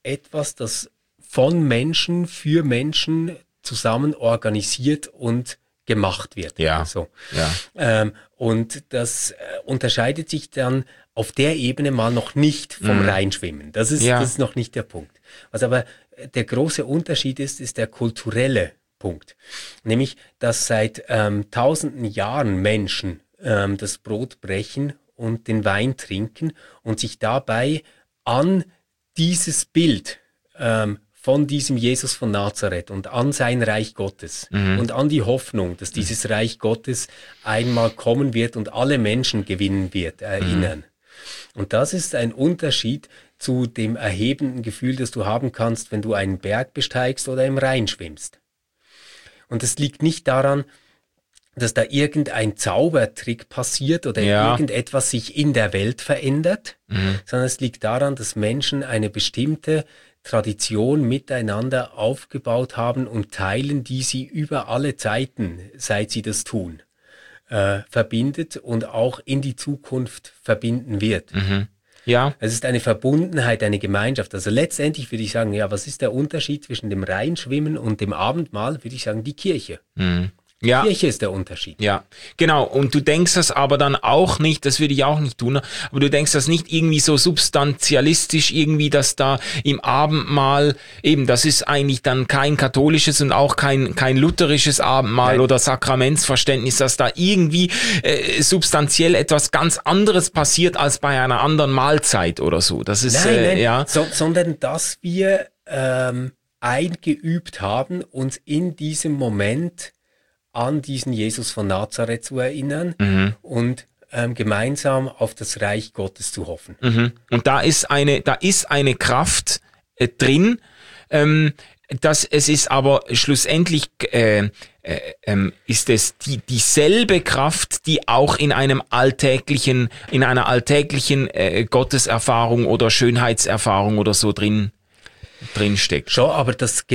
etwas, das von Menschen für Menschen zusammen organisiert und gemacht wird. Ja. So. Ja. Ähm, und das äh, unterscheidet sich dann auf der Ebene mal noch nicht vom Mhm. Reinschwimmen. Das ist, Ja. das ist noch nicht der Punkt. Was aber der große Unterschied ist, ist der kulturelle Punkt. Nämlich, dass seit ähm, tausenden Jahren Menschen ähm, das Brot brechen und den Wein trinken und sich dabei an dieses Bild ähm, von diesem Jesus von Nazareth und an sein Reich Gottes Mhm. und an die Hoffnung, dass dieses Reich Gottes einmal kommen wird und alle Menschen gewinnen wird, erinnern. Mhm. Und das ist ein Unterschied zu dem erhebenden Gefühl, das du haben kannst, wenn du einen Berg besteigst oder im Rhein schwimmst. Und es liegt nicht daran, dass da irgendein Zaubertrick passiert oder Ja. irgendetwas sich in der Welt verändert, Mhm. sondern es liegt daran, dass Menschen eine bestimmte Tradition miteinander aufgebaut haben und teilen, die sie über alle Zeiten, seit sie das tun, äh, verbindet und auch in die Zukunft verbinden wird. Mhm. Ja. Es ist eine Verbundenheit, eine Gemeinschaft. Also letztendlich würde ich sagen, ja, was ist der Unterschied zwischen dem Rheinschwimmen und dem Abendmahl? Würde ich sagen, die Kirche. Mhm. Ja. Kirche ist der Unterschied. Ja, genau. Und du denkst das aber dann auch nicht, das würde ich auch nicht tun, aber du denkst das nicht irgendwie so substantialistisch, irgendwie, dass da im Abendmahl, eben, das ist eigentlich dann kein katholisches und auch kein kein lutherisches Abendmahl Nein. oder Sakramentsverständnis, dass da irgendwie äh, substanziell etwas ganz anderes passiert als bei einer anderen Mahlzeit oder so. Das ist, Nein, äh, nein, ja. so, sondern dass wir ähm, eingeübt haben, uns in diesem Moment an diesen Jesus von Nazareth zu erinnern Mhm. und ähm, gemeinsam auf das Reich Gottes zu hoffen. Mhm. Und da ist eine, da ist eine Kraft äh, drin, ähm, dass es ist aber schlussendlich äh, äh, ähm, ist es die dieselbe Kraft, die auch in einem alltäglichen, in einer alltäglichen äh, Gotteserfahrung oder Schönheitserfahrung oder so drin drin steckt. Schon, aber das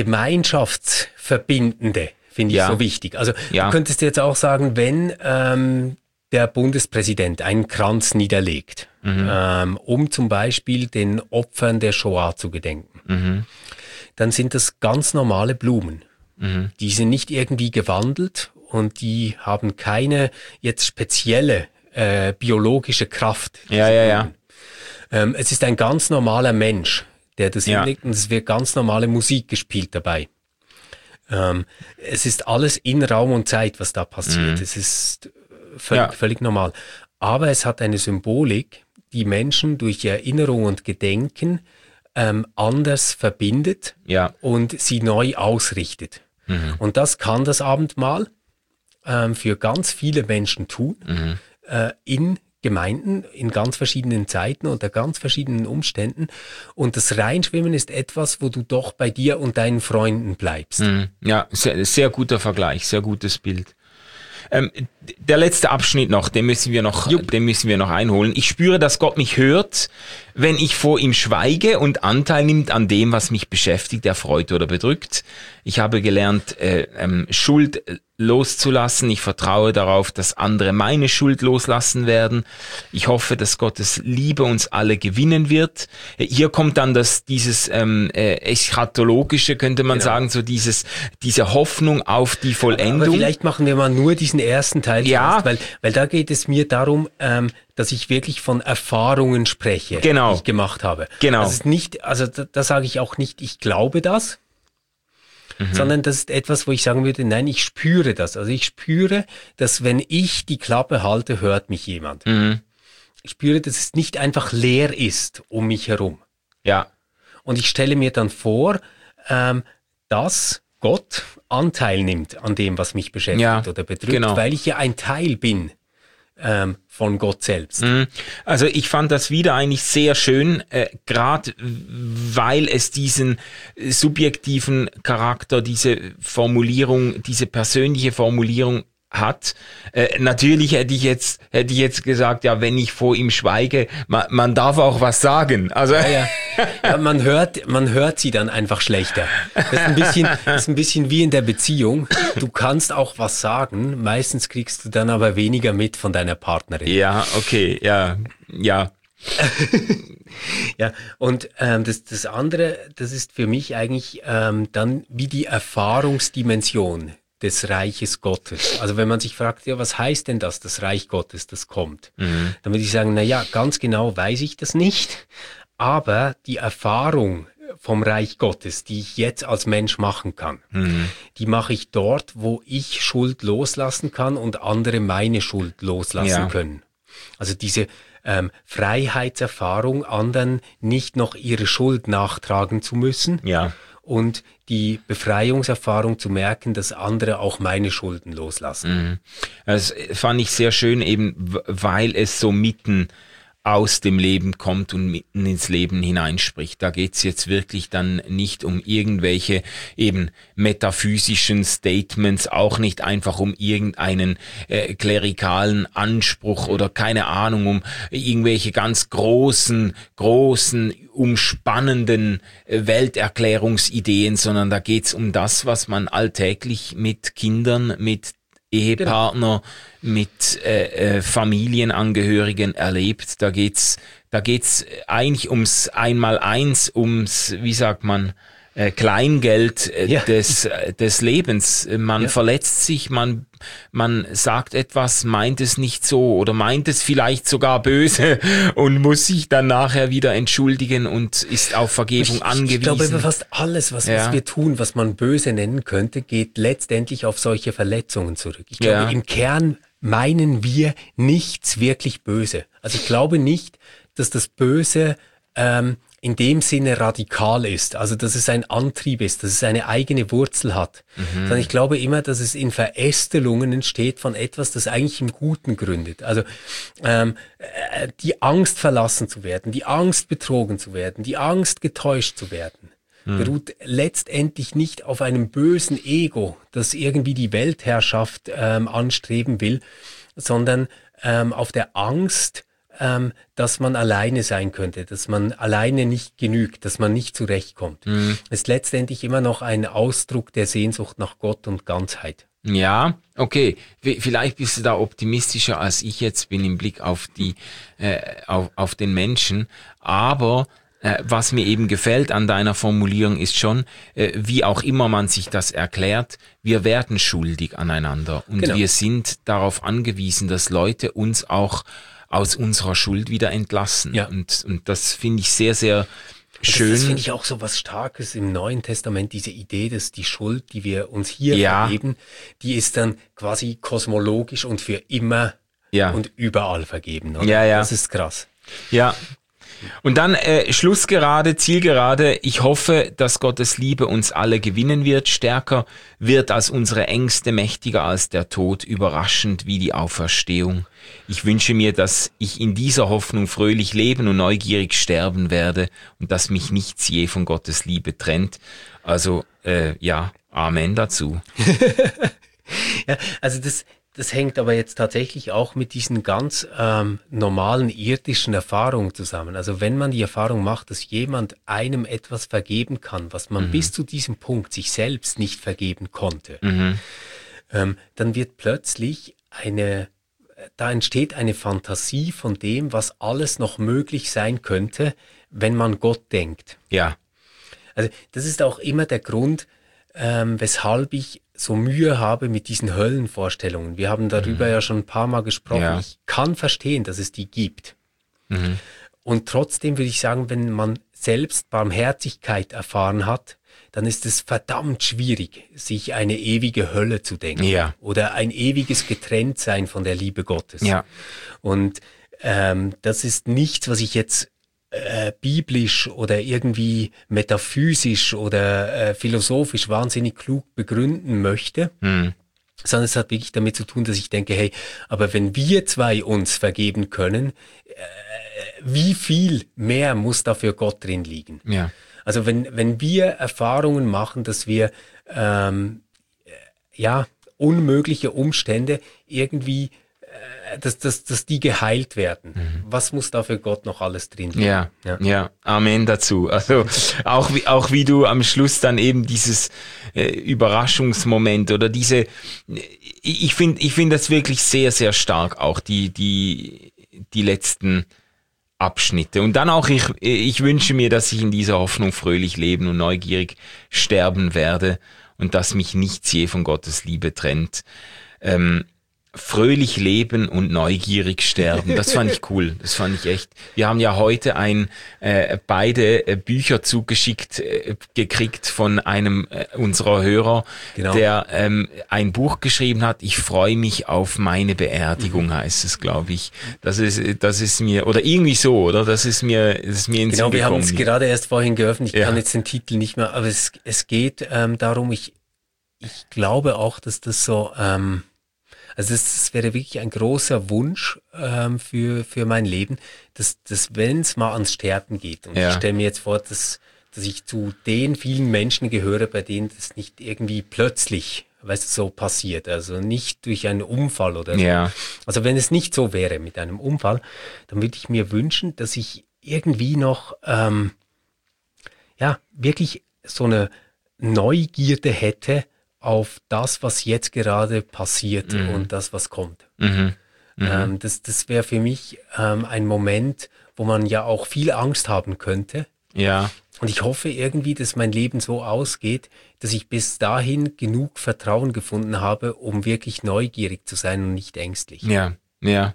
Gemeinschaftsverbindende finde ich Ja. so wichtig. Also Ja. du könntest jetzt auch sagen, wenn ähm, der Bundespräsident einen Kranz niederlegt, Mhm. ähm, um zum Beispiel den Opfern der Shoah zu gedenken, Mhm. dann sind das ganz normale Blumen. Mhm. Die sind nicht irgendwie gewandelt und die haben keine jetzt spezielle äh, biologische Kraft. Ja, diese ja, ja. Blumen. Ähm, es ist ein ganz normaler Mensch, der das Ja. hinlegt und es wird ganz normale Musik gespielt dabei. Ähm, es ist alles in Raum und Zeit, was da passiert. Mhm. Es ist völlig, Ja. völlig normal. Aber es hat eine Symbolik, die Menschen durch Erinnerung und Gedenken ähm, anders verbindet Ja. und sie neu ausrichtet. Mhm. Und das kann das Abendmahl ähm, für ganz viele Menschen tun, Mhm. äh, in Gemeinden, in ganz verschiedenen Zeiten, unter ganz verschiedenen Umständen. Und das Reinschwimmen ist etwas, wo du doch bei dir und deinen Freunden bleibst. Mhm. Ja, sehr, sehr guter Vergleich, sehr gutes Bild. Ähm, der letzte Abschnitt noch, den müssen wir noch, Jupp. den müssen wir noch einholen. Ich spüre, dass Gott mich hört, wenn ich vor ihm schweige und Anteil nimmt an dem, was mich beschäftigt, erfreut oder bedrückt. Ich habe gelernt, äh, ähm, Schuld loszulassen. Ich vertraue darauf, dass andere meine Schuld loslassen werden. Ich hoffe, dass Gottes Liebe uns alle gewinnen wird. Hier kommt dann das, dieses ähm, äh, eschatologische, könnte man Genau. sagen, so dieses, diese Hoffnung auf die Vollendung. Aber vielleicht machen wir mal nur diesen ersten Teil, Ja. zuerst, weil, weil da geht es mir darum, ähm, dass ich wirklich von Erfahrungen spreche, Genau. die ich gemacht habe. Genau. Das ist nicht, also da, da sage ich auch nicht, ich glaube das, Mhm. sondern das ist etwas, wo ich sagen würde, nein, ich spüre das. Also ich spüre, dass wenn ich die Klappe halte, hört mich jemand. Mhm. Ich spüre, dass es nicht einfach leer ist um mich herum. Ja. Und ich stelle mir dann vor, ähm, dass Gott Anteil nimmt an dem, was mich beschäftigt Ja, oder bedrückt, genau. weil ich ja ein Teil bin ähm, von Gott selbst. Mhm. Also ich fand das wieder eigentlich sehr schön, äh, gerade weil es diesen äh, subjektiven Charakter, diese Formulierung, diese persönliche Formulierung hat. Äh, natürlich hätte ich jetzt hätte ich jetzt gesagt, ja, wenn ich vor ihm schweige, man, man darf auch was sagen. Also Ja, ja. Ja, man hört, man hört sie dann einfach schlechter. Das ist ein bisschen, das ist ein bisschen wie in der Beziehung. Du kannst auch was sagen, meistens kriegst du dann aber weniger mit von deiner Partnerin. ja, okay, ja, ja. Ja, und ähm, das, das andere, das ist für mich eigentlich ähm, dann wie die Erfahrungsdimension des Reiches Gottes. Also wenn man sich fragt, ja, was heißt denn das, das Reich Gottes, das kommt? Mhm. Dann würde ich sagen, na ja, ganz genau weiß ich das nicht, aber die Erfahrung vom Reich Gottes, die ich jetzt als Mensch machen kann, mhm. die mache ich dort, wo ich Schuld loslassen kann und andere meine Schuld loslassen ja. können. Also diese ähm, Freiheitserfahrung, anderen nicht noch ihre Schuld nachtragen zu müssen. Ja. Und die Befreiungserfahrung zu merken, dass andere auch meine Schulden loslassen. Mhm. Das fand ich sehr schön, eben weil es so mitten aus dem Leben kommt und mitten ins Leben hineinspricht. Da geht's jetzt wirklich dann nicht um irgendwelche eben metaphysischen Statements, auch nicht einfach um irgendeinen äh, klerikalen Anspruch oder keine Ahnung, um irgendwelche ganz großen, großen, umspannenden äh, Welterklärungsideen, sondern da geht's um das, was man alltäglich mit Kindern, mit Ehepartner, genau. mit äh, äh, Familienangehörigen erlebt. Da geht's, da geht's eigentlich ums Einmaleins, ums, wie sagt man, äh, Kleingeld äh, ja. des äh, des Lebens. Man ja. verletzt sich, man man sagt etwas, meint es nicht so oder meint es vielleicht sogar böse und muss sich dann nachher wieder entschuldigen und ist auf Vergebung ich, angewiesen. Ich glaube, fast alles, was, ja. was wir tun, was man böse nennen könnte, geht letztendlich auf solche Verletzungen zurück. Ich glaube, ja. im Kern meinen wir nichts wirklich böse. Also ich glaube nicht, dass das Böse ähm, in dem Sinne radikal ist, also dass es ein Antrieb ist, dass es eine eigene Wurzel hat. Mhm. Sondern ich glaube immer, dass es in Verästelungen entsteht von etwas, das eigentlich im Guten gründet. Also ähm, die Angst verlassen zu werden, die Angst betrogen zu werden, die Angst getäuscht zu werden, mhm. beruht letztendlich nicht auf einem bösen Ego, das irgendwie die Weltherrschaft ähm, anstreben will, sondern ähm, auf der Angst, Ähm, dass man alleine sein könnte, dass man alleine nicht genügt, dass man nicht zurechtkommt. Mhm. Ist letztendlich immer noch ein Ausdruck der Sehnsucht nach Gott und Ganzheit. Ja, okay. Vielleicht bist du da optimistischer als ich jetzt bin im Blick auf die, äh, auf, auf den Menschen. Aber äh, was mir eben gefällt an deiner Formulierung ist schon, äh, wie auch immer man sich das erklärt, wir werden schuldig aneinander und genau. wir sind darauf angewiesen, dass Leute uns auch aus unserer Schuld wieder entlassen. Ja. Und, und das finde ich sehr, sehr schön. Das finde ich auch so was Starkes im Neuen Testament, diese Idee, dass die Schuld, die wir uns hier ja. vergeben, die ist dann quasi kosmologisch und für immer ja. und überall vergeben. Oder? Ja, ja. Das ist krass. Ja. Und dann äh, Schlussgerade, Zielgerade. Ich hoffe, dass Gottes Liebe uns alle gewinnen wird, stärker wird als unsere Ängste, mächtiger als der Tod, überraschend wie die Auferstehung. Ich wünsche mir, dass ich in dieser Hoffnung fröhlich leben und neugierig sterben werde und dass mich nichts je von Gottes Liebe trennt. Also äh, ja, Amen dazu. Ja, also das... Das hängt aber jetzt tatsächlich auch mit diesen ganz ähm, normalen irdischen Erfahrungen zusammen. Also wenn man die Erfahrung macht, dass jemand einem etwas vergeben kann, was man mhm. bis zu diesem Punkt sich selbst nicht vergeben konnte, mhm. ähm, dann wird plötzlich eine, da entsteht eine Fantasie von dem, was alles noch möglich sein könnte, wenn man Gott denkt. Ja. Also das ist auch immer der Grund, ähm, weshalb ich so Mühe habe mit diesen Höllenvorstellungen. Wir haben darüber mhm. ja schon ein paar Mal gesprochen. Ja. Ich kann verstehen, dass es die gibt. Mhm. Und trotzdem würde ich sagen, wenn man selbst Barmherzigkeit erfahren hat, dann ist es verdammt schwierig, sich eine ewige Hölle zu denken. Ja. Oder ein ewiges Getrenntsein von der Liebe Gottes. Ja. Und ähm, das ist nichts, was ich jetzt Äh, biblisch oder irgendwie metaphysisch oder äh, philosophisch wahnsinnig klug begründen möchte, mhm. sondern es hat wirklich damit zu tun, dass ich denke, hey, aber wenn wir zwei uns vergeben können, äh, wie viel mehr muss da für Gott drin liegen? Ja. Also wenn wenn wir Erfahrungen machen, dass wir ähm, ja unmögliche Umstände irgendwie Dass, dass, dass die geheilt werden. Mhm. Was muss da für Gott noch alles drin sein? Ja, ja, ja, Amen dazu. Also auch wie, auch wie du am Schluss dann eben dieses äh, Überraschungsmoment oder diese, ich finde, ich finde das wirklich sehr, sehr stark, auch die, die, die letzten Abschnitte. Und dann auch, ich, ich wünsche mir, dass ich in dieser Hoffnung fröhlich leben und neugierig sterben werde und dass mich nichts je von Gottes Liebe trennt. Ähm, fröhlich leben und neugierig sterben, das fand ich cool, das fand ich echt. Wir haben ja heute ein äh, beide äh, Bücher zugeschickt äh, gekriegt von einem äh, unserer Hörer, genau. der ähm, ein Buch geschrieben hat. Ich freue mich auf meine Beerdigung, mhm. heißt es, glaube ich. Das ist, das ist mir, oder irgendwie so, oder? Das ist mir, das ist mir ins Genau, Sinn wir haben gekommen. es gerade erst vorhin geöffnet. Ich ja. kann jetzt den Titel nicht mehr, aber es, es geht ähm, darum, ich, ich glaube auch, dass das so, ähm, also das, das wäre wirklich ein großer Wunsch ähm, für für mein Leben, dass, dass wenn es mal ans Sterben geht, und ja. ich stelle mir jetzt vor, dass, dass ich zu den vielen Menschen gehöre, bei denen das nicht irgendwie plötzlich, weißt du, so passiert, also nicht durch einen Unfall oder so. Ja. Also wenn es nicht so wäre mit einem Unfall, dann würde ich mir wünschen, dass ich irgendwie noch ähm, ja wirklich so eine Neugierde hätte auf das, was jetzt gerade passiert mhm. und das, was kommt. Mhm. Mhm. Ähm, das das wäre für mich ähm, ein Moment, wo man ja auch viel Angst haben könnte. Ja. Und ich hoffe irgendwie, dass mein Leben so ausgeht, dass ich bis dahin genug Vertrauen gefunden habe, um wirklich neugierig zu sein und nicht ängstlich. Ja, ja.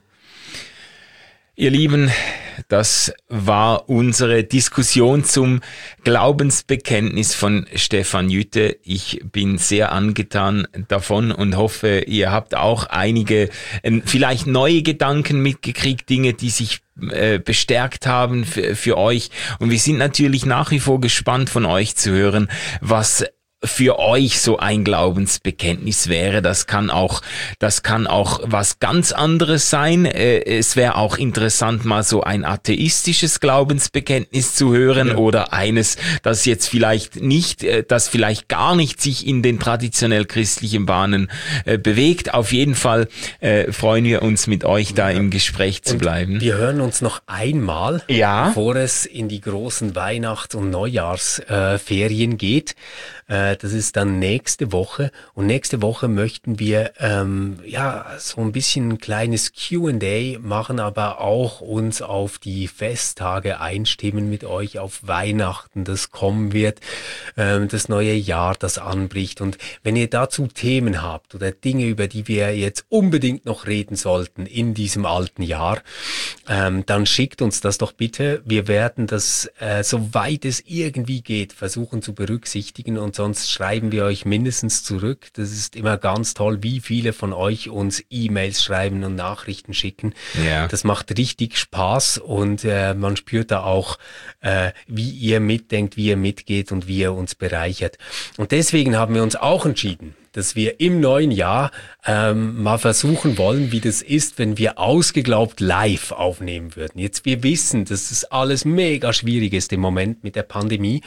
Ihr Lieben, das war unsere Diskussion zum Glaubensbekenntnis von Stefan Jütte. Ich bin sehr angetan davon und hoffe, ihr habt auch einige äh, vielleicht neue Gedanken mitgekriegt, Dinge, die sich äh, bestärkt haben für, für euch. Und wir sind natürlich nach wie vor gespannt von euch zu hören, was für euch so ein Glaubensbekenntnis wäre. Das kann auch, das kann auch was ganz anderes sein. Es wäre auch interessant, mal so ein atheistisches Glaubensbekenntnis zu hören, ja. oder eines, das jetzt vielleicht nicht, das vielleicht gar nicht sich in den traditionell christlichen Bahnen äh, bewegt. Auf jeden Fall äh, freuen wir uns, mit euch da ja. im Gespräch zu und bleiben. Wir hören uns noch einmal, ja. bevor es in die großen Weihnachts- und Neujahrsferien äh, geht. Das ist dann nächste Woche, und nächste Woche möchten wir ähm, ja so ein bisschen ein kleines Q and A machen, aber auch uns auf die Festtage einstimmen mit euch, auf Weihnachten, das kommen wird, ähm, das neue Jahr, das anbricht. Und wenn ihr dazu Themen habt oder Dinge, über die wir jetzt unbedingt noch reden sollten in diesem alten Jahr, ähm, dann schickt uns das doch bitte. Wir werden das, äh, soweit es irgendwie geht, versuchen zu berücksichtigen, und sonst schreiben wir euch mindestens zurück. Das ist immer ganz toll, wie viele von euch uns E-Mails schreiben und Nachrichten schicken. Ja. Das macht richtig Spaß, und äh, man spürt da auch, äh, wie ihr mitdenkt, wie ihr mitgeht und wie ihr uns bereichert. Und deswegen haben wir uns auch entschieden, dass wir im neuen Jahr ähm, mal versuchen wollen, wie das ist, wenn wir ausgeglaubt live aufnehmen würden. Jetzt, wir wissen, dass das alles mega schwierig ist im Moment mit der Pandemie,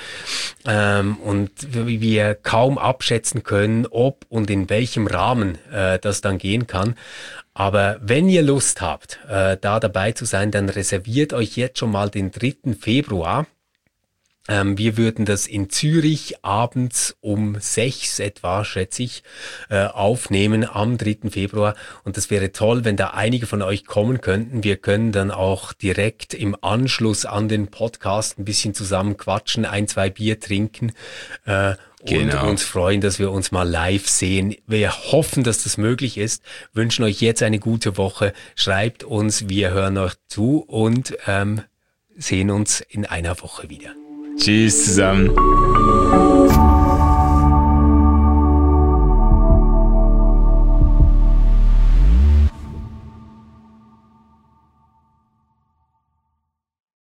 ähm, und wir kaum abschätzen können, ob und in welchem Rahmen äh, das dann gehen kann. Aber wenn ihr Lust habt, äh, da dabei zu sein, dann reserviert euch jetzt schon mal den dritten Februar. Ähm, wir würden das in Zürich abends um sechs etwa, schätze ich, äh, aufnehmen am dritten Februar. Und das wäre toll, wenn da einige von euch kommen könnten. Wir können dann auch direkt im Anschluss an den Podcast ein bisschen zusammen quatschen, ein, zwei Bier trinken, äh, Genau. Und uns freuen, dass wir uns mal live sehen. Wir hoffen, dass das möglich ist. Wünschen euch jetzt eine gute Woche. Schreibt uns, wir hören euch zu, und ähm, sehen uns in einer Woche wieder. Tschüss zusammen.